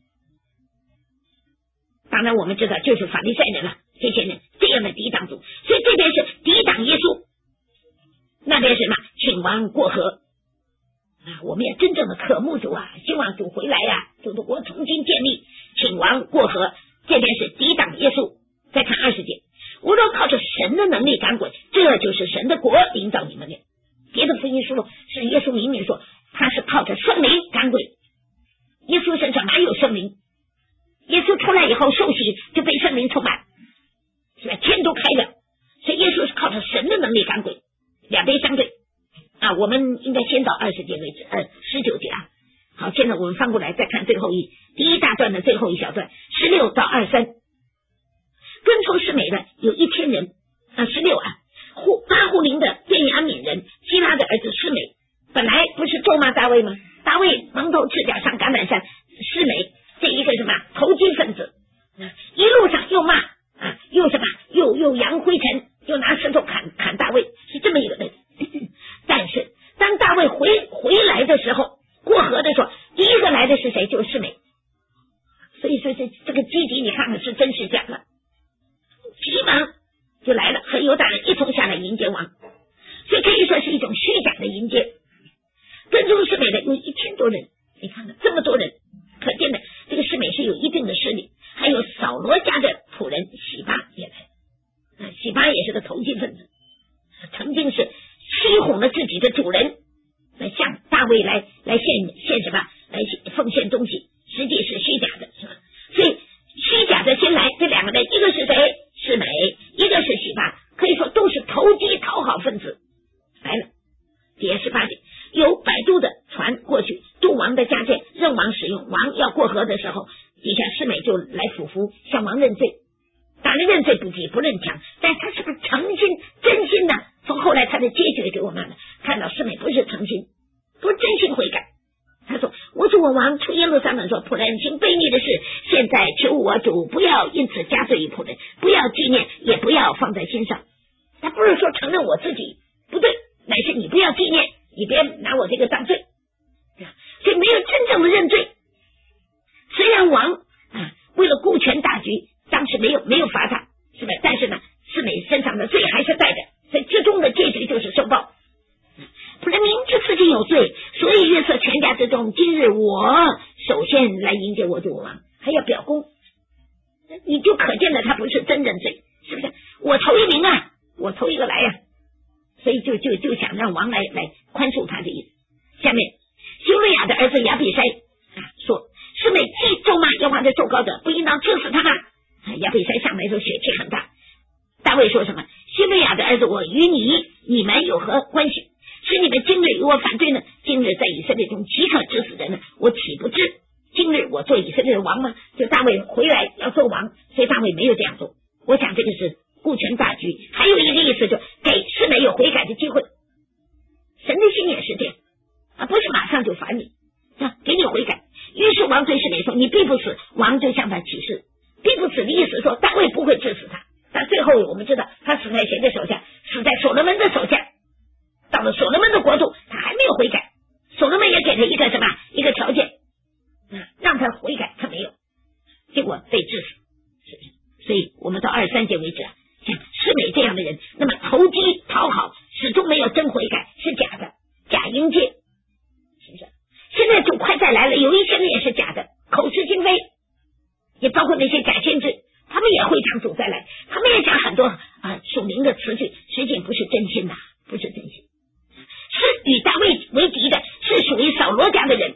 当然我们知道就是法利赛人了，这些人这样的抵挡主，所以这边是抵挡耶稣，那边是什么？请王过河。我们要真正的渴慕主啊，希望主回来啊，主的国重新建立，请王过河。这边是抵挡耶稣。再看20节，无论靠着神的能力赶鬼，这就是神的国领导你们的。别的福音书是耶稣明明说他是靠着圣灵赶鬼，耶稣身上哪有圣灵？耶稣出来以后受洗就被圣灵充满，是吧？天都开了，所以耶稣是靠着神的能力赶鬼。两边相对啊，我们应该先到20节为止，19节啊。好，现在我们翻过来再看第一大段的最后一小段，16到23。跟从示每的有1000人，16啊，巴户林的便雅悯人希拉的儿子示每，本来不是咒骂大卫吗？大卫蒙头赤脚上橄榄山，示每这一个什么投机分子，一路上又骂又什么又扬灰尘，又拿石头砍大卫，是这么一个人。但是当大卫回来的时候，过河的时候，第一个来的是谁？就是示每。所以说这个基底你看看是真是假了。急忙就来了，和犹大人一同下来迎接王，所以可以说是一种虚假的迎接。跟踪示每的有1000多人，你看看这么多人，可见的这个示每是有一定的势力。还有扫罗家的仆人洗巴也来，洗巴也是个投机分子，曾经是欺哄了自己的主人，来向大卫来献什么？来奉献东西，实际是虚假的，是吧？所以虚假的先来，这两个人，一个是谁？示每，一个是洗巴，可以说都是投机讨好分子来了。第18节，有摆渡的船过去，渡王的家眷任王使用，王要过河的时候，底下示每就来俯伏向王认罪。当然认罪不急不认强，但他是不是诚心真心的？从后来他的结局给我们看到示每不是诚心，不是真心悔改。他说：我主我王出耶路撒冷说，仆人行悖逆的事，现在求我主不要因此加罪于仆人，不要纪念，也不要放在心上。他不是说承认我自己不对，乃是你不要纪念，你别拿我这个当罪。所以没有真正的认罪。虽然王为了顾全大局，当时没有罚他，是吧？但是呢，示每身上的罪还是带着，所以最终的结局就是受报。仆人明知自己有罪，所以约瑟全家之中，今日我首先来迎接我主王，还要表功，你就可见了他不是真认罪，是不是？我头一名啊，我头一个来啊，所以就想让王来宽恕他的意思。下面修利亚的儿子亚比筛说，示每既咒骂耶和华的受膏者，不应当治死他吗？亚比筛上来说血气很大。大卫说什么？修利亚的儿子，我与你们有何关系？是你们今日与我反对呢？今日在以色列中岂可治死人呢？我岂不知今日我做以色列的王吗？就大卫回来要做王，所以大卫没有这样做。我想这个是顾全大局。还有一个意思，就给示每有悔改的机会。神的心也是这样不是马上就罚你给你悔改。于是王对示每说，你必不死。王就向他起誓，必不死的意思说大卫不会治死他。但最后我们知道他死在谁的手下？死在所罗门的手下。到了所罗门的国度，他还没有悔改，所罗门也给他一个什么一个条件让他悔改，他没有，结果被治死。所以我们到23节为止像示每这样的人，那么投机讨好，始终没有真悔改，是假的，假迎接，是不是？现在主快再来了，有一些人也是假的，口是心非，也包括那些假先知，他们也会讲主再来，他们也讲很多属灵的词句，实际不是真心的，不是真心。是与大卫为敌的，是属于扫罗家的人，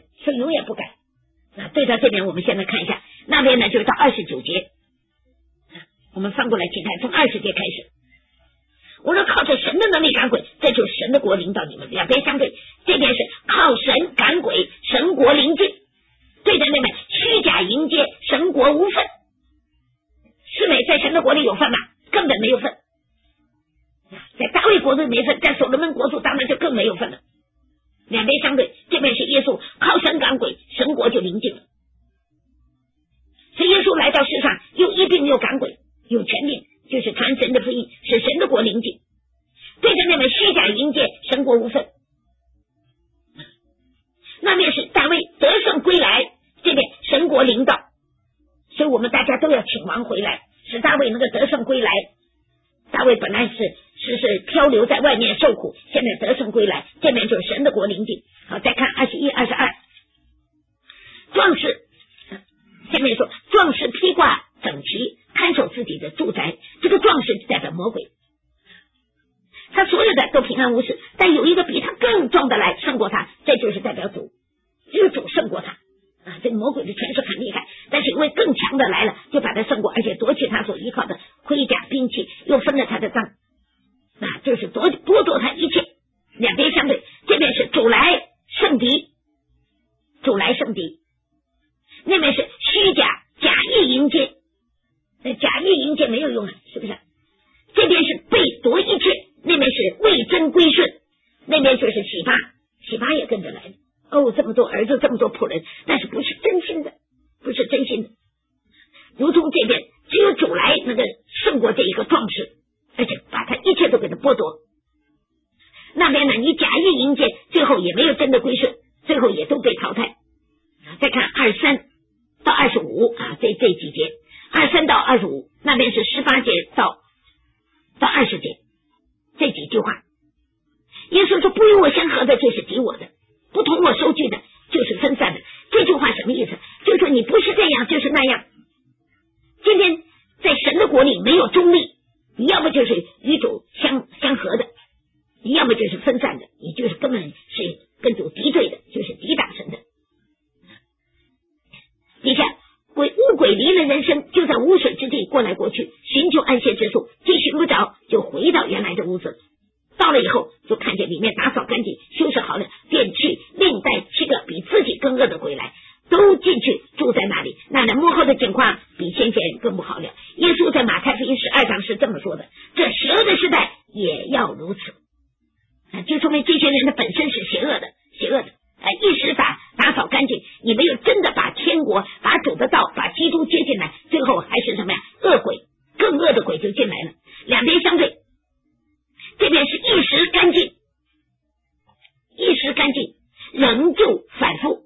对照这边，我们现在看一下，那边呢就是到29节，我们翻过来请看，从20节开始。我说靠着神的能力赶鬼，这就是神的国临到你们，两边相对。这边是靠神赶鬼，神国临近；对着那边虚假迎接，神国无份。世美在神的国里有份吗？根本没有份。在大卫国度没份，在所罗门国度当然就更没有份了。两边相对，这边是耶稣靠神赶鬼，神国就临近了。所以耶稣来到世上，又医病又赶鬼，有权柄，就是传神的福音，使神的国临近。对着那边虚假迎接，神国无份。那边是大卫得胜归来，这边神国临到。所以我们大家都要请王回来，使大卫能够得胜归来。大卫本来是漂流在外面受苦，现在得胜归来，这边就是神的国临近。好，再看21、22，壮士，下面说壮士披挂整齐，看守自己的住宅。这个壮士代表魔鬼，他所有的都平安无事，但有一个比他更壮的来胜过他，这就是代表主，只有主胜过他啊！这个魔鬼的权势很厉害，但是因为更强的来了，就把他胜过，而且夺取他所依靠的盔甲兵器，又分了他的赃，就是剥夺他一切。两边相对，这边是主来胜敌，主来胜敌，那边是虚假意迎接，假意迎接没有用啊，是不是？这边是被夺一切，那边是为真归顺，那边就是洗巴也跟着来了。哦，这么多儿子，这么多仆人，但是不是真心的，不是真心的。如同这边只有主来那个胜过这一个壮士，而且把他一切都给他剥夺。那边呢，你假意迎接，最后也没有真的归顺，最后也都被淘汰。再看23到25啊，这几节，23到25，那边是18节到20节，这几句话。耶稣说：“不与我相合的，就是敌我的；不同我收据的，就是分散的。”这句话什么意思？就是说你不是这样，就是那样。今天在神的国里没有中立，你要么就是与主相合的，你要么就是分散的，你就是根本是跟主敌对的，就是抵挡神的。底下乌鬼离了人生，就在无水之地过来过去，寻求安歇之处，既寻不着，就回到原来的屋子。到了以后，就看见里面打扫干净，收拾好了，便去另带7个比自己更恶的鬼来，都进去住在那里。那幕后的情况比先前更不好了。耶稣在马太福音12章是这么说的：这邪恶的时代也要如此。就说明这些人的本身是邪恶的，一时打扫干净，你没有真的把天国、把主的道、把基督接进来，最后还是什么呀？恶鬼，更恶的鬼就进来了。两边相对，这边是一时干净，仍旧反复，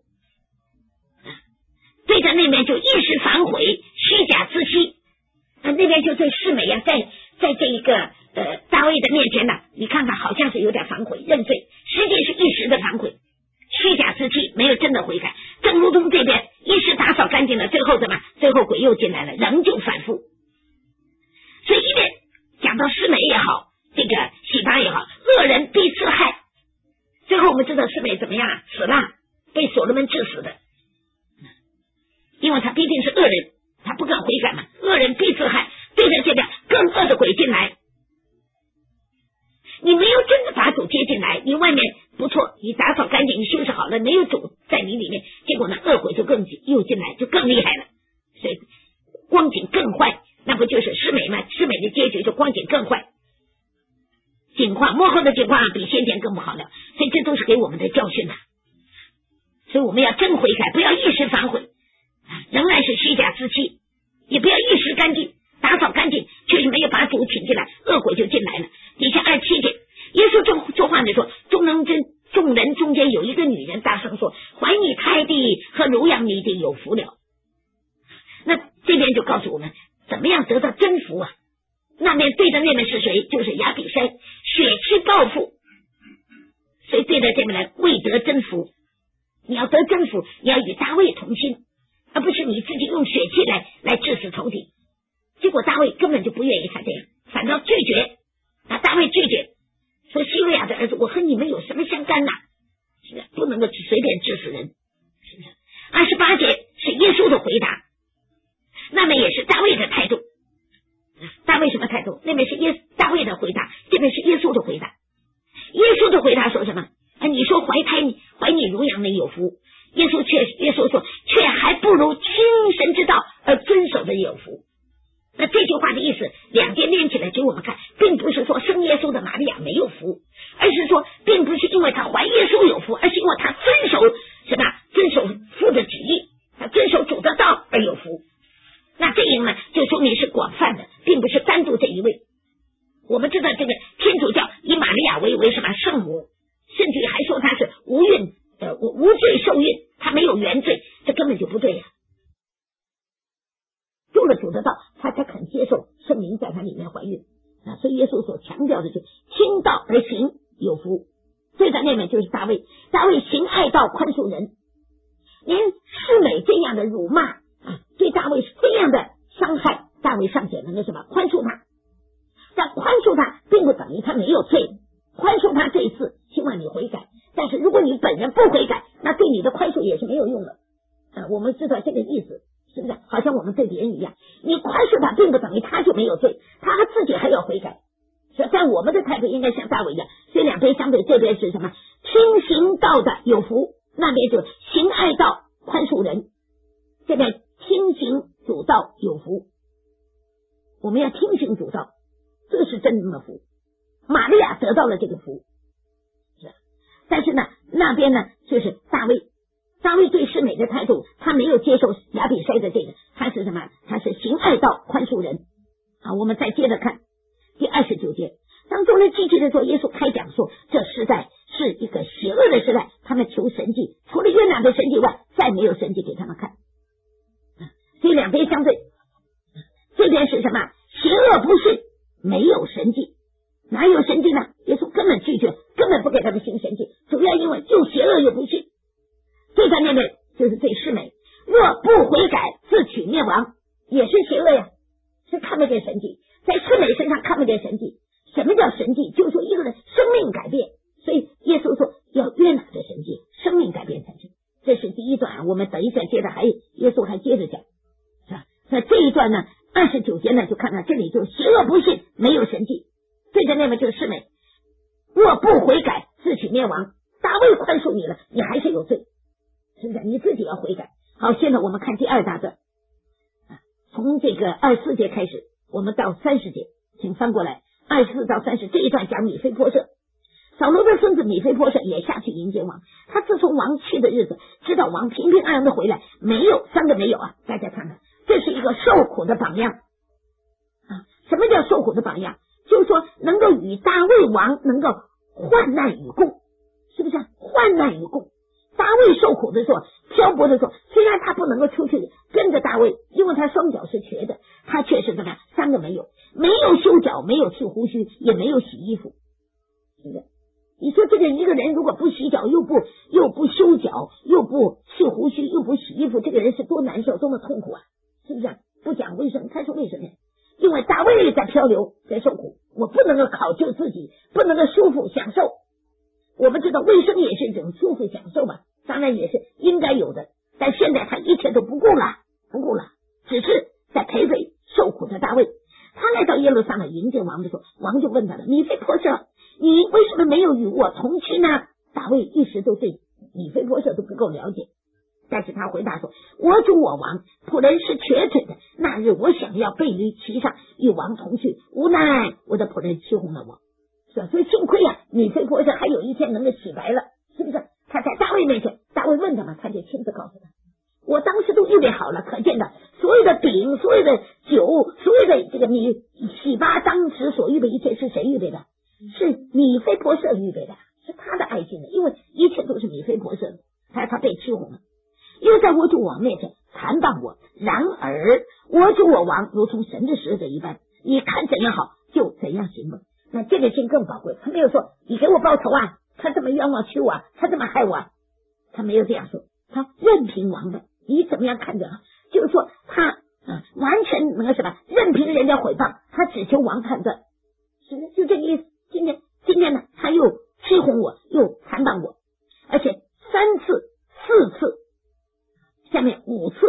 对着那边就一时反悔，虚假自欺。那边就对世美呀，在这一个大卫的面前呢，你看看好像是有点反悔认罪，实际是一时的反悔，虚假自欺，没有真的悔改。正如同这边一时打扫干净了，最后鬼又进来了，仍旧反复。所以一边讲到世美也好，这个洗巴也好，恶人必自害。最后我们知道世美怎么样啊？死了，被所罗门治死的，因为他毕竟是恶人，他不肯悔改嘛。恶人必自害，对着这边更恶的鬼进来，你没有真的把主接进来，你外面不错，你打扫干净，你收拾好了，没有主在你里面，结果呢，恶鬼就又进来，就更厉害了，所以光景更坏。那不就是世美吗？世美的结局就光景更坏，景况幕后的景况比先前更不好了。所以这都是给我们的教训呐。所以我们要真悔改，不要一时反悔，仍然是虚假自欺，也不要一时干净打扫干净，却是没有把主请进来，恶鬼就进来了。底下27节，耶稣说话的说，众人中间有一个女人大声说：怀你胎的和乳养你的有福了。那这边就告诉我们怎么样得到真福啊。那边对着那边是谁？就是亚比筛，血气报复，所以对着这边来未得真福。你要得真福，你要与大卫同心，而不是你自己用血气来致死仇敌。结果大卫根本就不愿意他这样，反倒拒绝。大卫拒绝说：西利亚的儿子，我和你们有什么相干呢？是不是不能够随便致死人？是不是？28节， 是耶稣的回答，那边也是大卫的态度。大卫什么态度？那边是大卫的回答，这边是耶稣的回答。耶稣的回答说什么？你说怀你乳养的有福，耶稣说却还不如亲神之道而遵守的有福。那这句话的意思两边连起来给我们看，并不是说生耶稣的玛利亚没有福，而是说并不是因为他怀耶稣有福，而是因为他遵守什么？遵守父的旨意，他遵守主的道而有福。那这样呢，就说明是广泛的，并不是单独这一位。我们知道这个天主教以玛利亚为什么圣母，甚至还说她是无罪受孕，她没有原罪，这根本就不对呀。做了主的道，她才肯接受圣灵在她里面怀孕所以耶稣所强调的就是听道而行有福。最在那边就是大卫行爱道宽恕人，连世美这样的辱骂对大卫是这样的伤害，大卫尚且能够什么宽恕他，但宽恕他并不等于他没有罪，宽恕他这一次希望你悔改，但是如果你本人不悔改，那对你的宽恕也是没有用的我们知道这个意思是不是？好像我们对别人一样，你宽恕他并不等于他就没有罪，他自己还要悔改。所以在我们的态度应该像大卫一样，所以两边相对，这边是什么？听行道的有福，那边就行爱道宽恕人，这边听行主道有福。我们要听行主道，这是真正的福。玛利亚得到了这个福，但是呢，那边呢就是大卫对世美的态度，他没有接受亚比筛的这个，他是什么？他是行爱道宽恕人我们再接着看第29节，当中呢积极的说，耶稣开讲说，这时代是一个邪恶的时代，他们求神迹，除了约拿的神迹外，再没有神迹给他们看所以两边相对，这边是什么？邪恶不信，没有神迹，哪有神迹呢？耶稣根本拒绝，根本不给他们行神迹，主要因为又邪恶又不信。对在那边就是对世美，若不悔改，自取灭亡，也是邪恶呀，是看不见神迹，在世美身上看不见神迹。什么叫神迹？就是说一个人生命改变，所以耶稣说要约拿的神迹，生命改变才是。这是第一段我们等一下接着耶稣还接着讲是吧？那这一段呢29节呢，就看看这里就邪恶不信，没有神迹。对着那边就是世美，若不悔改，自取灭亡。大卫宽恕你了，你还是有罪，是不是？你自己要悔改。好，现在我们看第二大段从这个24节开始，我们到30节，请翻过来24到30，这一段讲米非波设。扫罗的孙子米非波设也下去迎接王，他自从王去的日子，知道王平平安安的回来，没有3个没有大家看看，这是一个受苦的榜样什么叫受苦的榜样？就是说能够与大卫王能够患难与共，是不是患难与共？大卫受苦的时候，漂泊的时候，虽然他不能够出去跟着大卫，因为他双脚是瘸的，他却是怎么样？3个没有，没有修脚，没有剃胡须，也没有洗衣服，是不是？你说这个一个人如果不洗脚，又不修脚，又不剃胡须，又不洗衣服，这个人是多难受，多么痛苦是不是？不讲卫生，他是为什么？因为大卫在漂流，在受苦，我不能够考究自己，不能够舒服享受。我们知道卫生也是一种舒服享受嘛，当然也是应该有的，但现在他一切都不顾了，只是在陪陪受苦的大卫。他来到耶路撒冷迎接王的时候，王就问他了，米非波设，你为什么没有与我同去呢？大卫一时都对米非波设都不够了解，但是他回答说，我主我王，仆人是瘸腿的，那日我想要背驴骑上与王同去，无奈我的仆人欺哄了我，是吧？所以幸亏米非波设还有一天能够洗白了，是不是？他在大卫面前，大卫问他嘛，他就亲自告诉他，我当时都预备好了，可见的所有的饼，所有的酒，所有的这个米洗八，当时所预备一切是谁预备的？是米非波设预备的，是他的爱心的，因为一切都是米非波设的，他被欺哄了，又在我主王面前残谤我，然而我主我王如同神的使者一般，你看怎样好就怎样行吧。那这个心更宝贵，他没有说你给我报仇他这么冤枉屈我他这么害我他没有这样说，他任凭王的，你怎么样看着就是说他完全能够什么，任凭人家毁谤，他只求王判断，就这个意思。今天呢，他又欺哄我，又残谤我，而且3次、4次，下面5次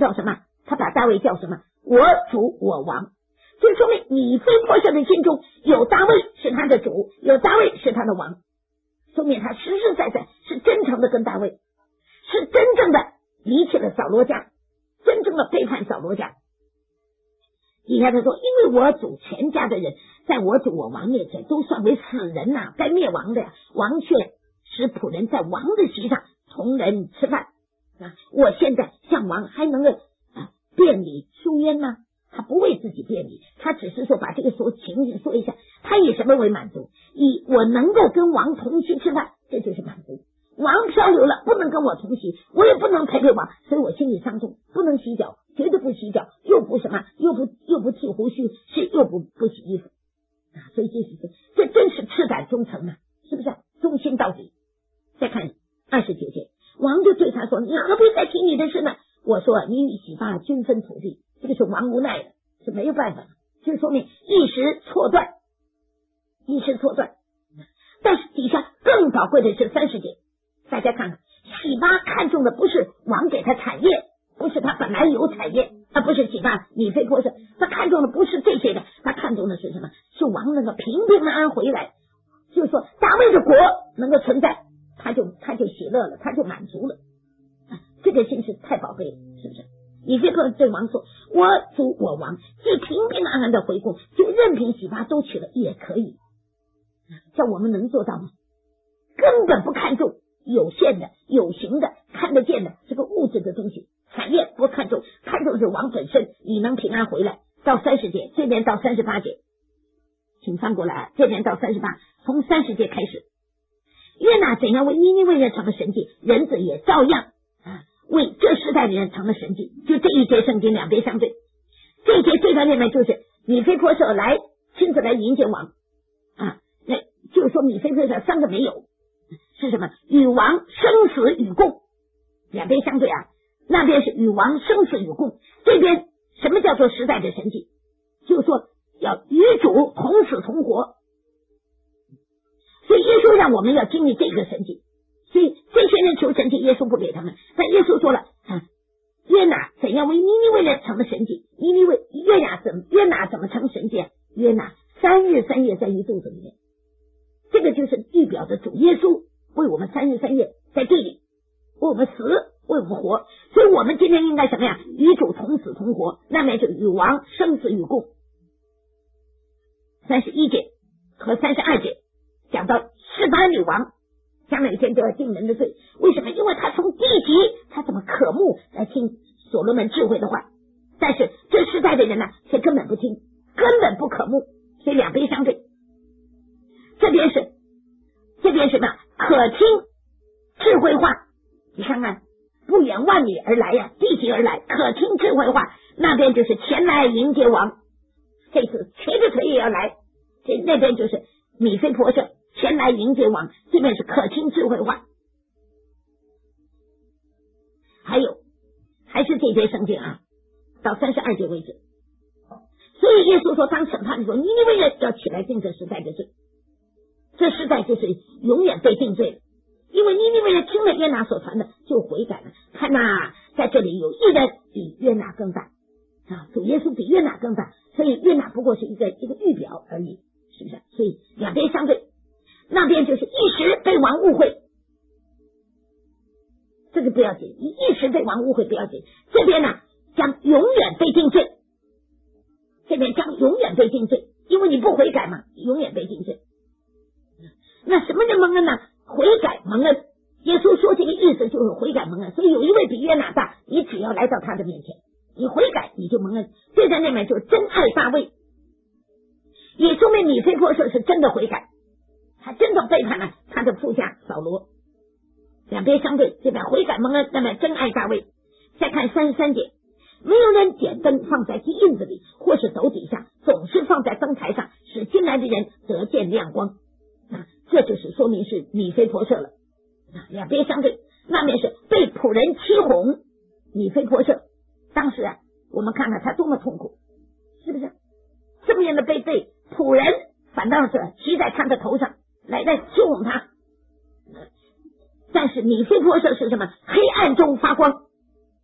叫什么？他把大卫叫什么？我主我王。这说明米非波设的心中有大卫是他的主，有大卫是他的王，说明他实实在在是真诚的跟大卫，是真正的离弃了扫罗家，真正的背叛扫罗家。底下他说，因为我主全家的人在我主我王面前都算为死人呐，该灭亡的呀。王却使仆人在王的席上同人吃饭我现在向王还能够辩理疏冤吗？他不为自己辩理，他只是说把这个情形说一下，他以什么为满足？以我能够跟王同席吃饭，这就是满足。王漂流了，不能跟我同席，我也不能陪陪王，所以我心里伤痛，不能洗脚，绝对不洗脚，又不什么，又不剃胡须，又不洗衣服所以这真是赤胆忠诚是不是忠心到底？再看29节，王就对他说，你何必再提你的事呢？我说，你与洗巴均分土地，这个是王无奈的，是没有办法的，就说明一时错断。但是底下更宝贵的是30节，大家看看，洗巴看中的不是王给他产业，不是他本来有产业，不是洗巴米非波设，他看中的不是这些的，他看中的是什么？是王能够平平安安回来，就是说大卫的国能够存在，他就喜乐了，他就满足了这个心是太宝贝了，是不是？米非波设对王说，我主我王既平平安安的回宫，就任凭洗巴都娶了也可以。像我们能做到吗？根本不看重有限的有形的看得见的这个物质的东西，产业不看重，看重是王本身，你能平安回来。到30节，这边到38节，请翻过来这边到38，从30节开始，约拿怎样为尼尼微人成了神迹，人子也照样为这世代的人成了神迹。就这一节圣经两边相对，这一节对在那边就是米非波设来亲自来迎接王那就是说米非波设3个没有是什么？与王生死与共，两边相对那边是与王生死与共，这边什么叫做时代的神迹？就是说要与主同死同活，所以耶稣让我们要经历这个神迹。所以这些人求神迹，耶稣不给他们，但耶稣说了约拿怎样为尼尼微人成了神迹？约拿怎么成神迹？约拿3日3夜在鱼肚子里面，这个就是预表的主耶稣为我们3日3夜在地里，为我们死，为我们活。所以我们今天应该什么呀？与主同死同活，那么就与王生死与共。31节和32节讲到示巴女王将来一天就要定人的罪，为什么？因为他从地级他怎么渴慕来听所罗门智慧的话，但是这世代的人却根本不听，根本不渴慕，所以两边相对。这边什么？可听智慧话，你看看不远万里而来地级而来，可听智慧话。那边就是前来迎接王，这次瘸着腿也要来，那边就是米非波设前来迎接王，这边是可听智慧话。还是这节圣经到32节为止。所以耶稣说，当审判的时候，尼尼微人要起来定这时代的罪，这时代就是永远被定罪了。因为尼尼微人听了约拿所传的就悔改了。看在这里有一人比约拿更大主耶稣比约拿更大，所以约拿不过是一个预表而已，是不是？所以两边相对，那边就是一时被王误会，这个不要紧，一时被王误会不要紧，这边将永远被定罪，这边将永远被定罪，因为你不悔改嘛，永远被定罪。那什么是蒙恩呢？悔改蒙恩，耶稣说这个意思就是悔改蒙恩。所以有一位比约拿大，你只要来到他的面前，你悔改你就蒙恩。对在那边就是真爱大卫，也说明米非波设是真的悔改，他真的背叛了他的父家扫罗。两边相对，这边悔改蒙恩，那边真爱大卫。再看33节，没有人点灯放在金印子里或是斗底下，总是放在灯台上，使进来的人得见亮光这就是说明是米非波设了两边相对，那边是被仆人欺哄米非波设。当时我们看看他多么痛苦，是不是？这么样的被仆人反倒是骑在他的头上来欺哄他。但是米非波设是什么？黑暗中发光，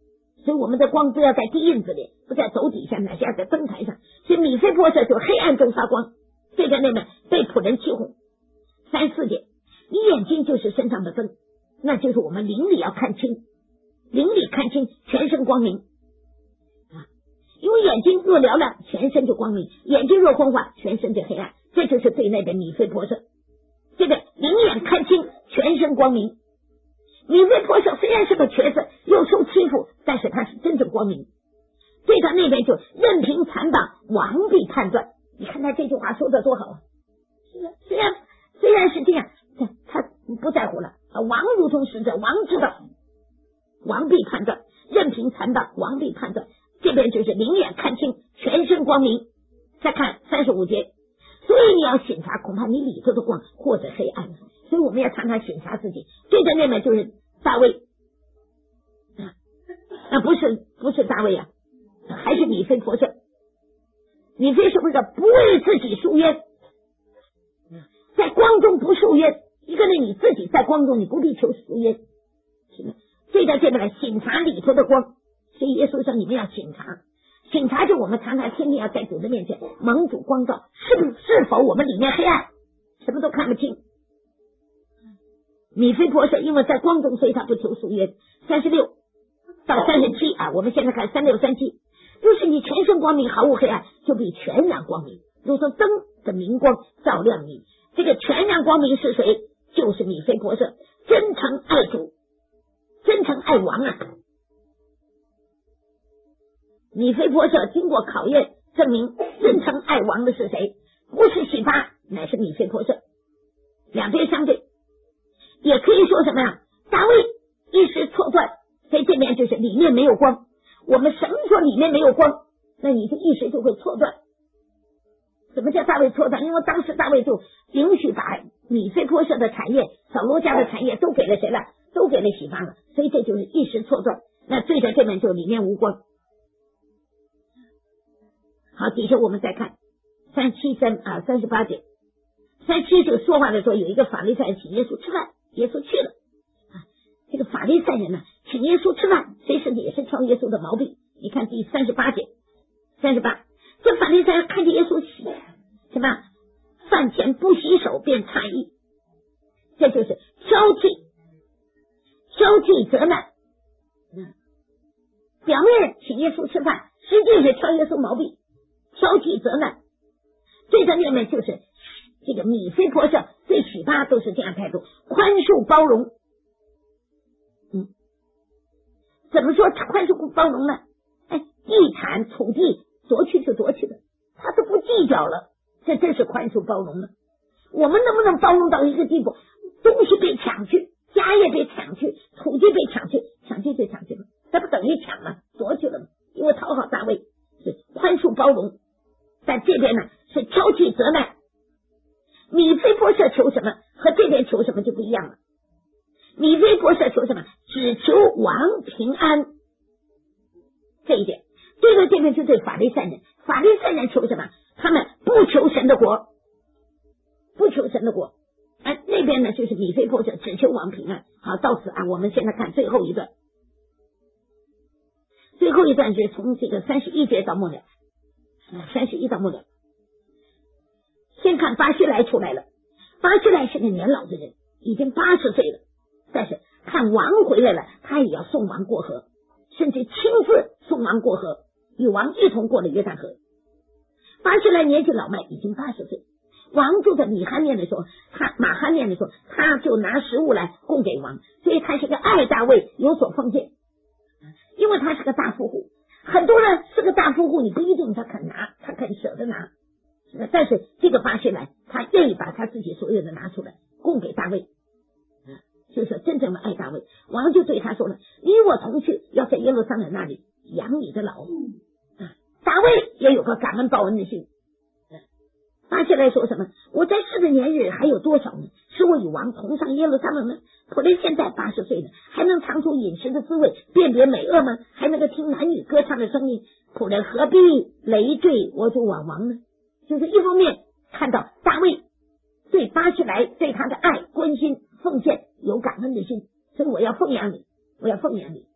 所以我们的光不要在地印子里，不在斗底下，乃是要在灯台上。所以米非波设就黑暗中发光，这个妹妹被仆人欺哄。3、4节，你眼睛就是身上的灯，那就是我们灵里要看清，灵里看清，全身光明。因为眼睛若嘹亮，全身就光明；眼睛若昏花，全身就黑暗。这就是对那个米非波设，这个灵眼看清，全身光明。米非波设虽然是个瘸子，又受欺负，但是他是真正光明。对他那边就任凭残党，王必判断。你看他这句话说的多好啊！虽然是这样，他不在乎了。王如同使者，王知道，王必判断，任凭残党，王必判断。这边就是灵眼看清，全身光明。再看35节，所以你要审查，恐怕你里头的光或者黑暗。所以我们要常常审查自己。对着那边就是大卫，不是大卫啊，还是米非波设。米非是不是不为自己赎冤，在光中不赎冤？一个人你自己在光中，你不必求赎冤，是的。所以在这边来审查里头的光。所以耶稣说你们要审查，审查就我们常常天天要在主的面前蒙主光照，是否我们里面黑暗，什么都看不清。米非波设因为在光中，所以他不求赎冤。36到37啊，我们现在看36、37，就是你全身光明，毫无黑暗，就必全然光明，如同灯的明光照亮你。这个全然光明是谁？就是米非波设，真诚爱主，真诚爱王啊。米非波设经过考验，证明真诚爱王的是谁？不是洗巴，乃是米非波设。两边相对，也可以说什么呀？大卫一时错断，所以这边就是里面没有光。我们什么说里面没有光，那你就一时就会错断。什么叫大卫错断？因为当时大卫就允许把米非波设的产业、扫罗家的产业都给了谁了？都给了洗巴了，所以这就是一时错断。那对着这边就里面无光。好，底下我们再看38节。37就说话的时候，有一个法利赛人请耶稣吃饭，耶稣去了。这个法利赛人呢，请耶稣吃饭，其实也是挑耶稣的毛病。你看第38节，38，这法利赛人看见耶稣洗什么饭前不洗手，便诧异，这就是挑剔责难。表面请耶稣吃饭，实际是挑耶稣毛病，挑剔责难。这个面面就是这个米非波设对洗巴都是这样态度，宽恕包容。怎么说宽恕包容呢？地产土地夺去就夺去了，他都不计较了，这真是宽恕包容了。我们能不能包容到一个地步，东西被抢去，家业被抢去，土地被抢去，抢去就抢去了，这不等于抢了，夺去了吗？因为讨好大卫，是宽恕包容。但这边呢是挑剔责难。米非波设求什么和这边求什么就不一样了。米非波设求什么？只求王平安，这一点对着这边就对法利赛人，法利赛人求什么？他们不求神的国，不求神的国。那边呢就是米非波设只求王平安。好，到此我们现在看最后一段。最后一段是从这个31节到末了，31到末了。先看巴西莱出来了，巴西莱是个年老的人，已经80岁了，但是看王回来了，他也要送王过河，甚至亲自送王过河，与王一同过了约旦河。巴西莱年纪老迈，已经80岁。王住在米哈念的时候，马哈念的时候，他就拿食物来供给王，所以他是个爱大卫，有所奉献。因为他是个大富户，很多人是个大富户，你不一定他肯拿，他肯舍得拿。但是这个巴西莱，他愿意把他自己所有的拿出来供给大卫，就是真正的爱大卫。王就对他说了，你我同去，要在耶路撒冷那里养你的老。大卫也有个感恩报恩的心。巴西莱说什么？我在世的年日还有多少呢？是我与王同上耶路撒冷呢？仆人现在80岁了，还能尝出饮食的滋味，辨别美恶吗？还能够听男女歌唱的声音？仆人何必累赘我主我王呢？就是一方面看到大卫对巴西莱对他的爱、关心、奉献有感恩的心，所以我要奉养你，我要奉养你。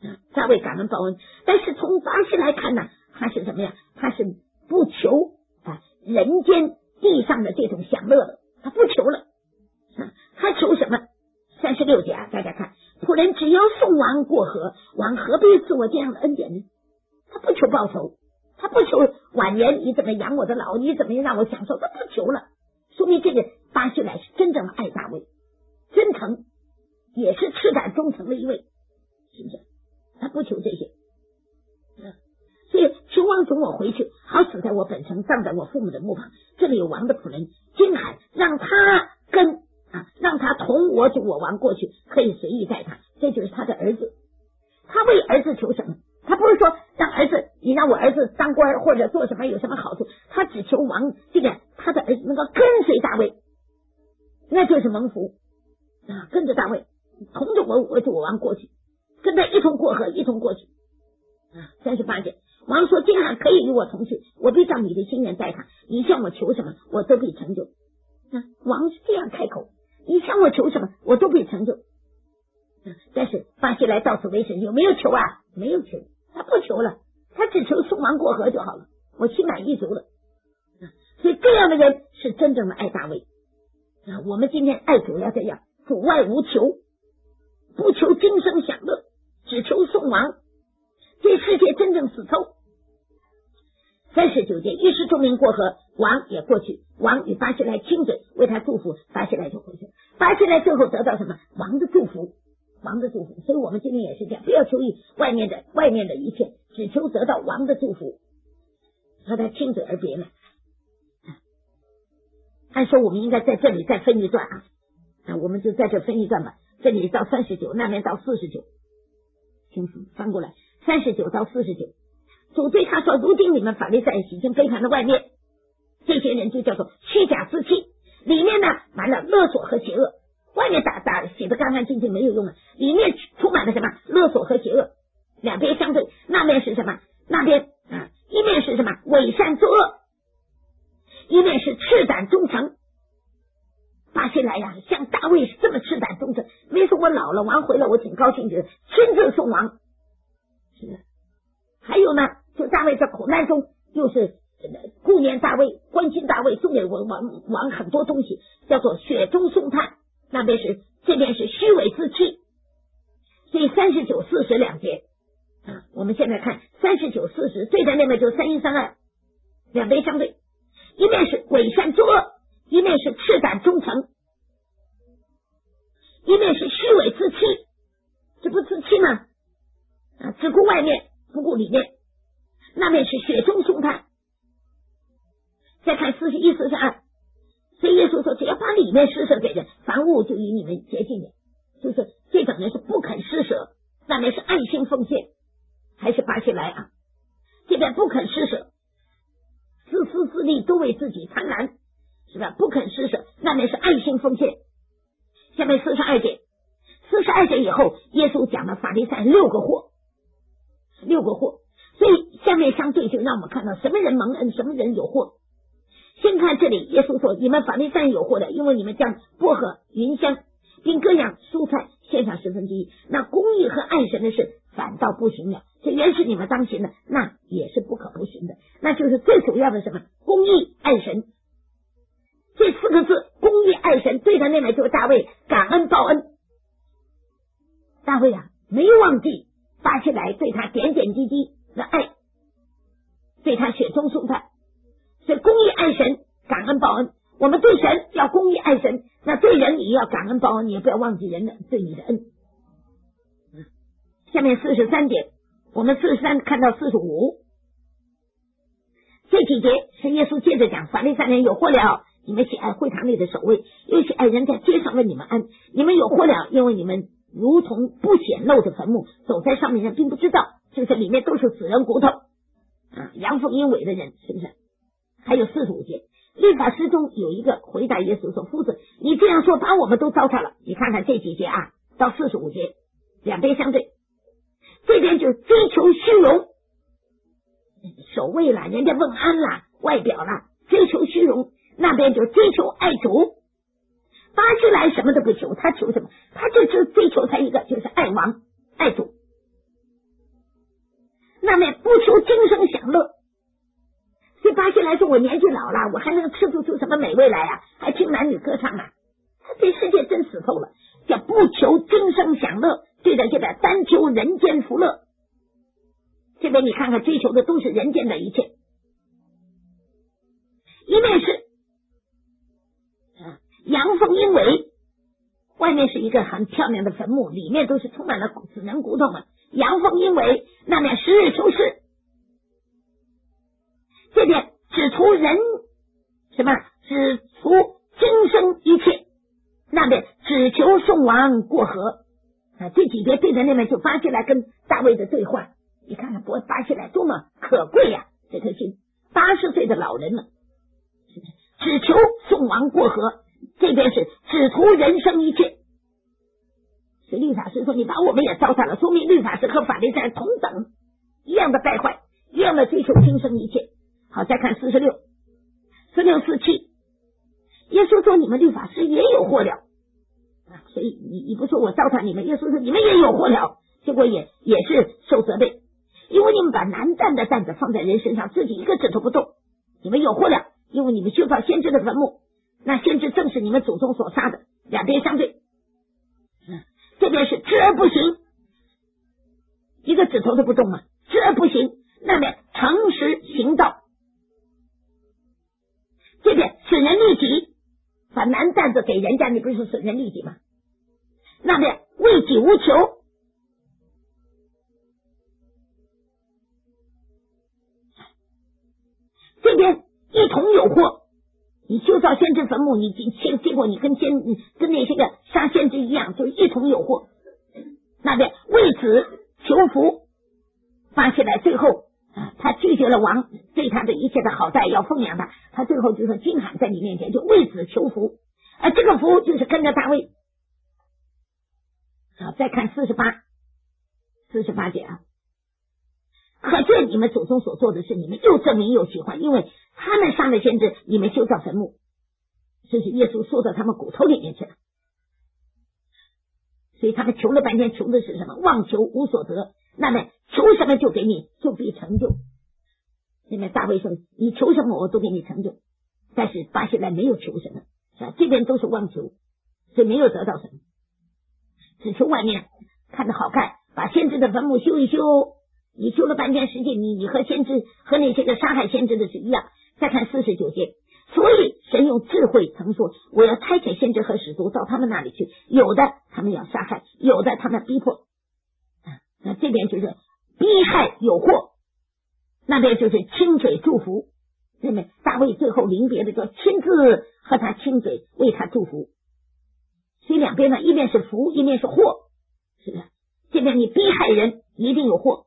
大卫感恩报恩，但是从巴西来看呢，他是什么呀？他是不求人间地上的这种享乐了，他不求了，他求什么？36节啊，大家看，仆人只要送王过河，王何必赐我这样的恩典呢？他不求报酬，他不求晚年你怎么养我的老，你怎么让我享受，他不求了。说明这个巴西来是真正的爱大卫，真诚，也是赤胆忠诚的一位，是不是？他不求这些，所以求王准我回去，好死在我本城，葬在我父母的墓旁。这里有王的仆人金海，让他同我主我王过去，可以随意带他。这就是他的儿子。他为儿子求什么？他不是说让儿子，你让我儿子当官或者做什么有什么好处，他只求王这个他的儿子能够跟随大卫，那就是蒙福跟着大卫，同着我主我王过去，跟他一同过河，一同过去。38节，王说金海可以与我同去，我必照你的心愿待他，你向我求什么，我都必成就。王是这样开口，你向我求什么，我都必成就。但是巴西来到此为止，有没有求啊？没有求，他不求了，他只求送王过河就好了，我心满意足了。所以这样的人是真正的爱大卫。我们今天爱主要这样，主外无求，不求今生享乐，只求送王，这世界真正死透。39节，于是众民过河，王也过去，王与巴西来亲嘴，为他祝福，巴西来就回去。巴西来最后得到什么？王的祝福，王的祝福。所以我们今天也是这样，不要求外面的一切，只求得到王的祝福，和他亲嘴而别了。按说我们应该在这里再分一段我们就在这分一段吧。这里到39，那边到49，清楚翻过来，39到49。主对他说，如今你们法利赛人已经背叛了外面，这些人就叫做虚假自欺，里面呢满了勒索和邪恶，外面打写的干干净净没有用了，里面充满了什么？勒索和邪恶，两边相对。那边是什么？那边一面是什么？伪善作恶，一面是赤胆忠诚。巴西来像大卫是这么赤胆忠诚，没说我老了王回来我挺高兴的，亲自送王。是的。还有呢，就大卫在苦难中又是顾念大卫，关心大卫，送给王很多东西，叫做雪中送炭。这边是虚伪自欺。所以39、40两节我们现在看39、40，对的那边就31、32，两边相对，一面是伪善作恶，一面是赤胆忠诚，一面是虚伪自欺。这不自欺吗？只顾外面不顾里面。那面是雪中送炭。再看41、42，所以耶稣说只要把里面施舍给人，凡物就与你们洁净的。就是这种人是不肯施舍，那面是爱心奉献。还是巴西来这边不肯施舍，自私自利，都为自己贪婪，是吧？不肯施舍，那面是爱心奉献。下面42节以后，耶稣讲了法利赛6个祸，所以下面相对就让我们看到什么人蒙恩，什么人有祸。先看这里，耶稣说你们法利赛人有祸的，因为你们将薄荷、芸香并各样蔬菜献上1/10，那公义和爱神的事反倒不行了。这原是你们当行的，那也是不可不行的。那就是最主要的什么？公义爱神，这4个字，公义爱神，对他那边就是大卫感恩报恩。大卫没有忘记巴西来对他点点滴滴的爱，对他雪中送炭。所以公义爱神，感恩报恩。我们对神要公义爱神，那对人你要感恩报恩，你也不要忘记人的对你的恩。下面43节，我们43看到45，这几节是耶稣接着讲法利赛人有祸了，你们喜爱会堂里的守卫，又喜爱人在街上问你们安。你们有祸了，因为你们如同不显露的坟墓，走在上面人并不知道，就是里面都是死人骨头阳奉阴违的人，是不是？还有45节，律法师中有一个回答耶稣说，夫子，你这样说把我们都糟蹋了。你看看这几节到45节，两边相对。这边就追求虚荣，守卫了，人家问安了，外表了，追求虚荣。那边就追求爱主。巴西来什么都不求，他求什么？他就追求他一个，就是爱王爱主。 那么不求今生享乐。所以巴西来说，我年纪老了，我还能吃不出什么美味来啊？还听男女歌唱啊？他对世界真死透了，叫不求今生享乐，对着这个单求人间福乐。这边你看看，追求的都是人间的一切。一面是阳奉阴违，外面是一个很漂亮的坟墓，里面都是充满了死人骨头们。阳奉阴违，那面实日求是，这边只图人什么？只图今生一切，那边只求宋王过河。这几节对着那边就巴西来跟大卫的对话。你看看巴西来多么可贵呀！这可是80岁的老人了，只求宋王过河。这边是只图人生一切。所以律法师说，你把我们也糟蹋了，说明律法师和法利赛同等一样的败坏，一样的追求今生一切。好，再看46、47，耶稣说你们律法师也有祸了所以你不说我糟蹋你们，耶稣说你们也有祸了，结果也是受责备，因为你们把难担的担子放在人身上，自己一个指头不动，你们有祸了，因为你们修造先知的坟墓，那先知正是你们祖宗所杀的，两边相对。这边是知而不行，一个指头都不动嘛，知而不行，那边诚实行道。这边损人利己，把难担子给人家，你不是损人利己吗？那边为己无求，这边一同有祸。你修造先知坟墓，你结果你跟那些个杀先知一样，就一同有祸。那边为子求福，巴西来最后他拒绝了王对他的一切的好待，要奉养他，他最后就说惊喊在你面前，就为子求福，而这个福就是跟着大卫。好，再看48节可见你们祖宗所做的事，你们又证明又喜欢，因为他们杀了先知，你们修造坟墓，这是耶稣说到他们骨头里面去了。所以他们求了半天，求的是什么？妄求无所得。那么求什么就给你，就必成就。那么大卫说你求什么我都给你成就，但是巴西来没有求什么，是吧？这边都是妄求，所以没有得到什么，只求外面看着好看，把先知的坟墓修一修，你修了半天，实际你和先知和那些个杀害先知的是一样。再看49节，所以神用智慧曾说，我要差遣先知和使徒到他们那里去，有的他们要杀害，有的他们逼迫那这边就是逼害有祸，那边就是亲嘴祝福。那么大卫最后临别的就亲自和他亲嘴为他祝福，所以两边呢，一面是福，一面是祸，是不是？这边你逼害人一定有祸，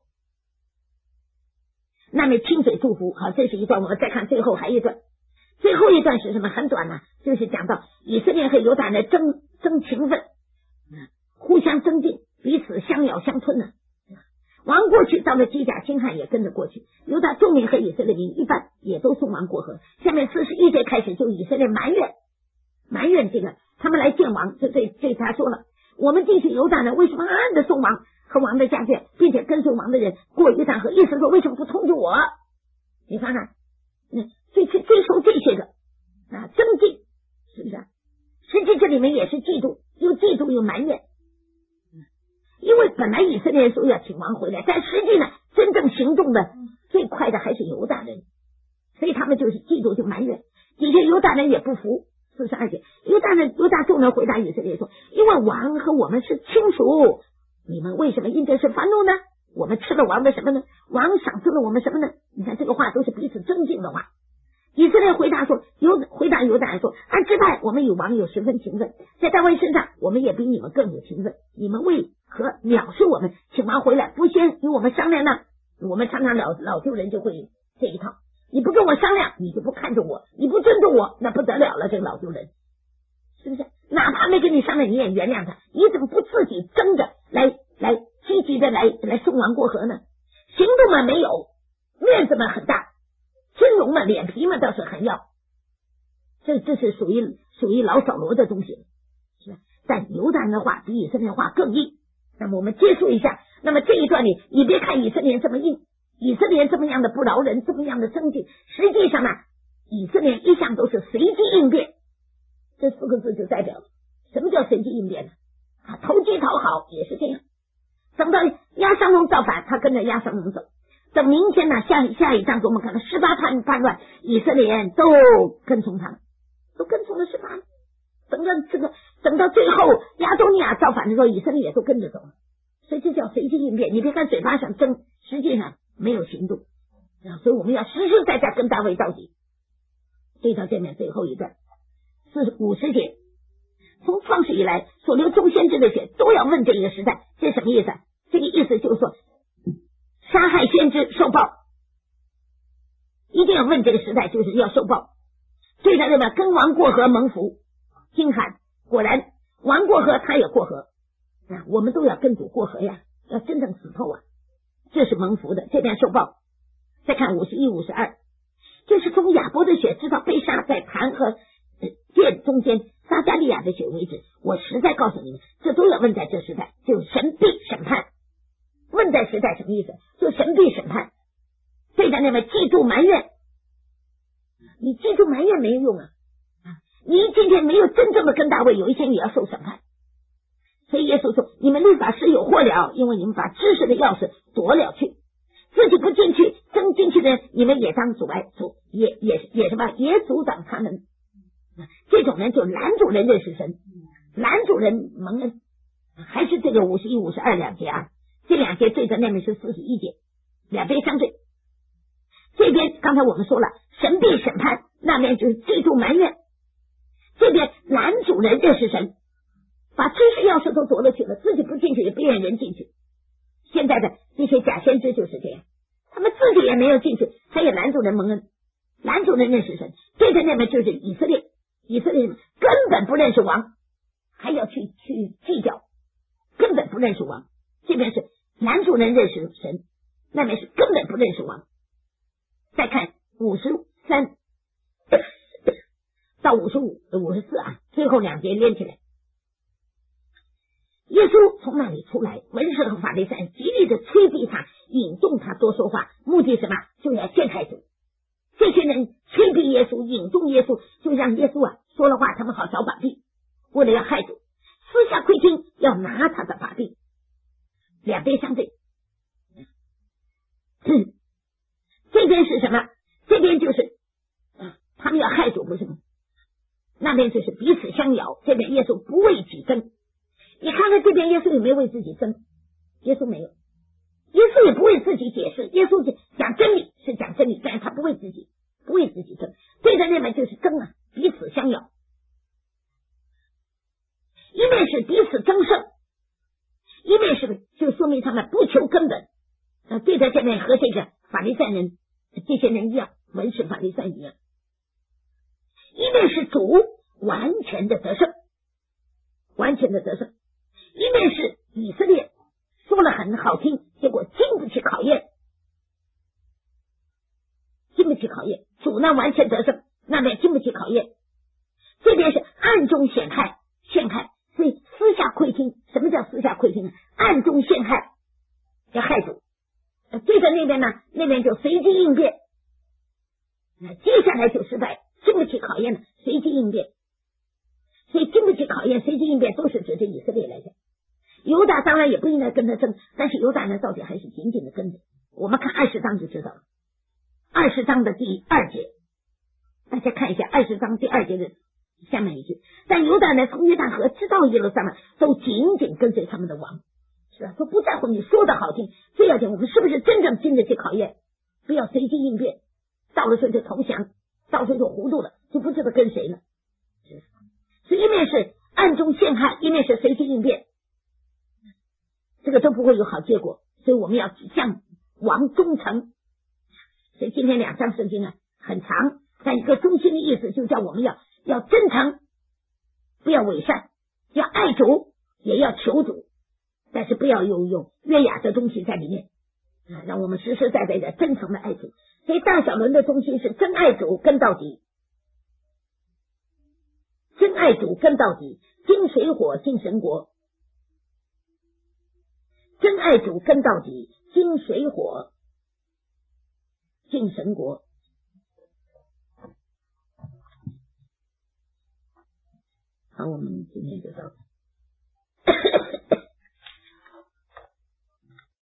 那么亲嘴祝福。好，这是一段，我们再看最后还一段，最后一段是什么？很短呢，就是讲到以色列和犹大的争情分，互相争竞，彼此相咬相吞呢。王过去，到了基甲侵汉也跟着过去，犹大众民和以色列民一半也都送王过河。下面41节开始，就以色列埋怨这个，他们来见王，就对他说了，我们弟兄犹大呢，为什么暗暗的送王和王的家眷，并且跟随王的人过约旦河？意思说为什么不通知我？你看看，追求这些个争竞，是不是？实际这里面也是嫉妒，又嫉妒又埋怨。因为本来以色列人说要请王回来，但实际呢，真正行动的最快的还是犹大人，所以他们就是嫉妒就埋怨。底下犹大人也不服。42节，犹大众人回答以色列说，因为王和我们是亲属，你们为什么因这事发怒呢？我们吃了王的什么呢？王赏赐了我们什么呢？你看这个话都是彼此争竞的话。以色列回答犹大人说，按支派我们与王有10分情分，在大卫身上我们也比你们更有情分，你们为何藐视我们，请王回来不先与我们商量呢？我们常常老旧人就会这一套，你不跟我商量，你就不看着我，你不尊重我，那不得了了，这个老旧人是不是？哪怕没跟你商量，你也原谅他，你怎么不自己争着来积极的来送王过河呢？行动嘛没有，面子嘛很大，尊荣嘛脸皮嘛倒是很要，这是属于老扫罗的东西，是吧？但犹大人的话比以色列话更硬。那么我们接触一下，那么这一段里，你别看以色列人这么硬， 以色列这么样的不饶人，这么样的生气，实际上呢，以色列一向都是随机应变。这4个字就代表了什么叫随机应变呢？投机讨好也是这样。等到押沙龙造反，他跟着押沙龙走。等明天呢，下一章我们看到18叛乱，以色列人都跟从他，都跟从了18。等到最后亚多尼亚造反的时候，以色列也都跟着走了。所以这叫随机应变。你别看嘴巴上争，实际上没有行动。所以我们要实实在在跟大卫到底。这条见面最后一段50节，从创始以来所流众先知的血都要问这一个时代，这什么意思？这个意思就是说，杀害先知受报，一定要问这个时代，就是要受报。对他对吧？跟王过河蒙福，听喊，果然王过河他也过河，我们都要跟主过河呀，要真正死透啊，这是蒙福的。这边受报。再看51、52，就是从亚伯的血知道被杀在坛和殿中间撒加利亚的血为止。我实在告诉你们，这都要问在这时代，就神必审判。问在时代什么意思？就神必审判。对着那么记住埋怨，你记住埋怨没有用啊！你今天没有真正的跟大卫，有一天你要受审判。所以耶稣说：“你们律法师有祸了，因为你们把知识的钥匙夺了去，自己不进去，争进去的人，你们也当阻碍，也什么，也阻挡他们。这种人就拦阻人认识神，拦阻人蒙恩。还是这个51、52两节啊，这两节对着那边是41节，两边相对。这边刚才我们说了，神必审判，那边就是嫉妒埋怨。这边拦阻人认识神，把知识钥匙都夺了去了，自己不进去，也不愿人进去。现在的这些假先知就是这样，他们自己也没有进去，他也拦阻人蒙恩，拦阻人认识神。对着那边就是以色列人根本不认识王，还要去计较，根本不认识王。这边是拦阻人认识神，那边是根本不认识王。再看53到55、54啊，最后两节连起来。耶稣从那里出来，文士和法利赛人极力的催逼他，引动他多说话，目的什么？就要陷害主。这些人催逼耶稣，引动耶稣，就让耶稣说了话，他们好找把柄，为了要害主，私下窥听，要拿他的把柄。两边相对。这边是什么？这边就是他们要害主，不是吗？那边就是彼此相咬。这边耶稣不为己争。你看看这边耶稣有没有为自己争？耶稣没有，耶稣也不为自己解释。耶稣讲真理是讲真理，但是他不为自己争。对着那边就是争啊，彼此相咬。一面是彼此争胜，一面是就说明他们不求根本。对着这边和这个法利赛人这些人一样，文士法利赛一样。一面是主完全的得胜，一面是以色列说了很好听，结果经不起考验。主呢完全得胜，那边经不起考验。这边是暗中陷害，所以私下窥听。什么叫私下窥听呢？暗中陷害，要害主。对着那边呢，那边就随机应变。接下来就失败，经不起考验的随机应变。所以经不起考验，随机应变都是指着以色列来讲。犹大当然也不应该跟他争，但是犹大呢到底还是紧紧的跟着。我们看20章就知道了。20章的第2节，大家看一下20章第2节的下面一句。但犹大呢从约旦河直到耶路撒冷，都紧紧跟随他们的王，是吧？都不在乎你说的好听，最要紧我们是不是真正经得起考验，不要随机应变，到了时候就投降，到时候就糊涂了，就不知道跟谁了。所以一面是暗中陷害，一面是随机应变，这个都不会有好结果。所以我们要向王忠诚。所以今天2章圣经很长，但一个中心的意思就叫我们要真诚，不要伪善，要爱主，也要求主，但是不要用约雅的东西在里面，让我们实实在在的真诚的爱主。所以大小伦的中心是真爱主跟到底，真爱主跟到底，经水火进神国，真爱主跟到底，经水火进神国。好，我们今天就到此。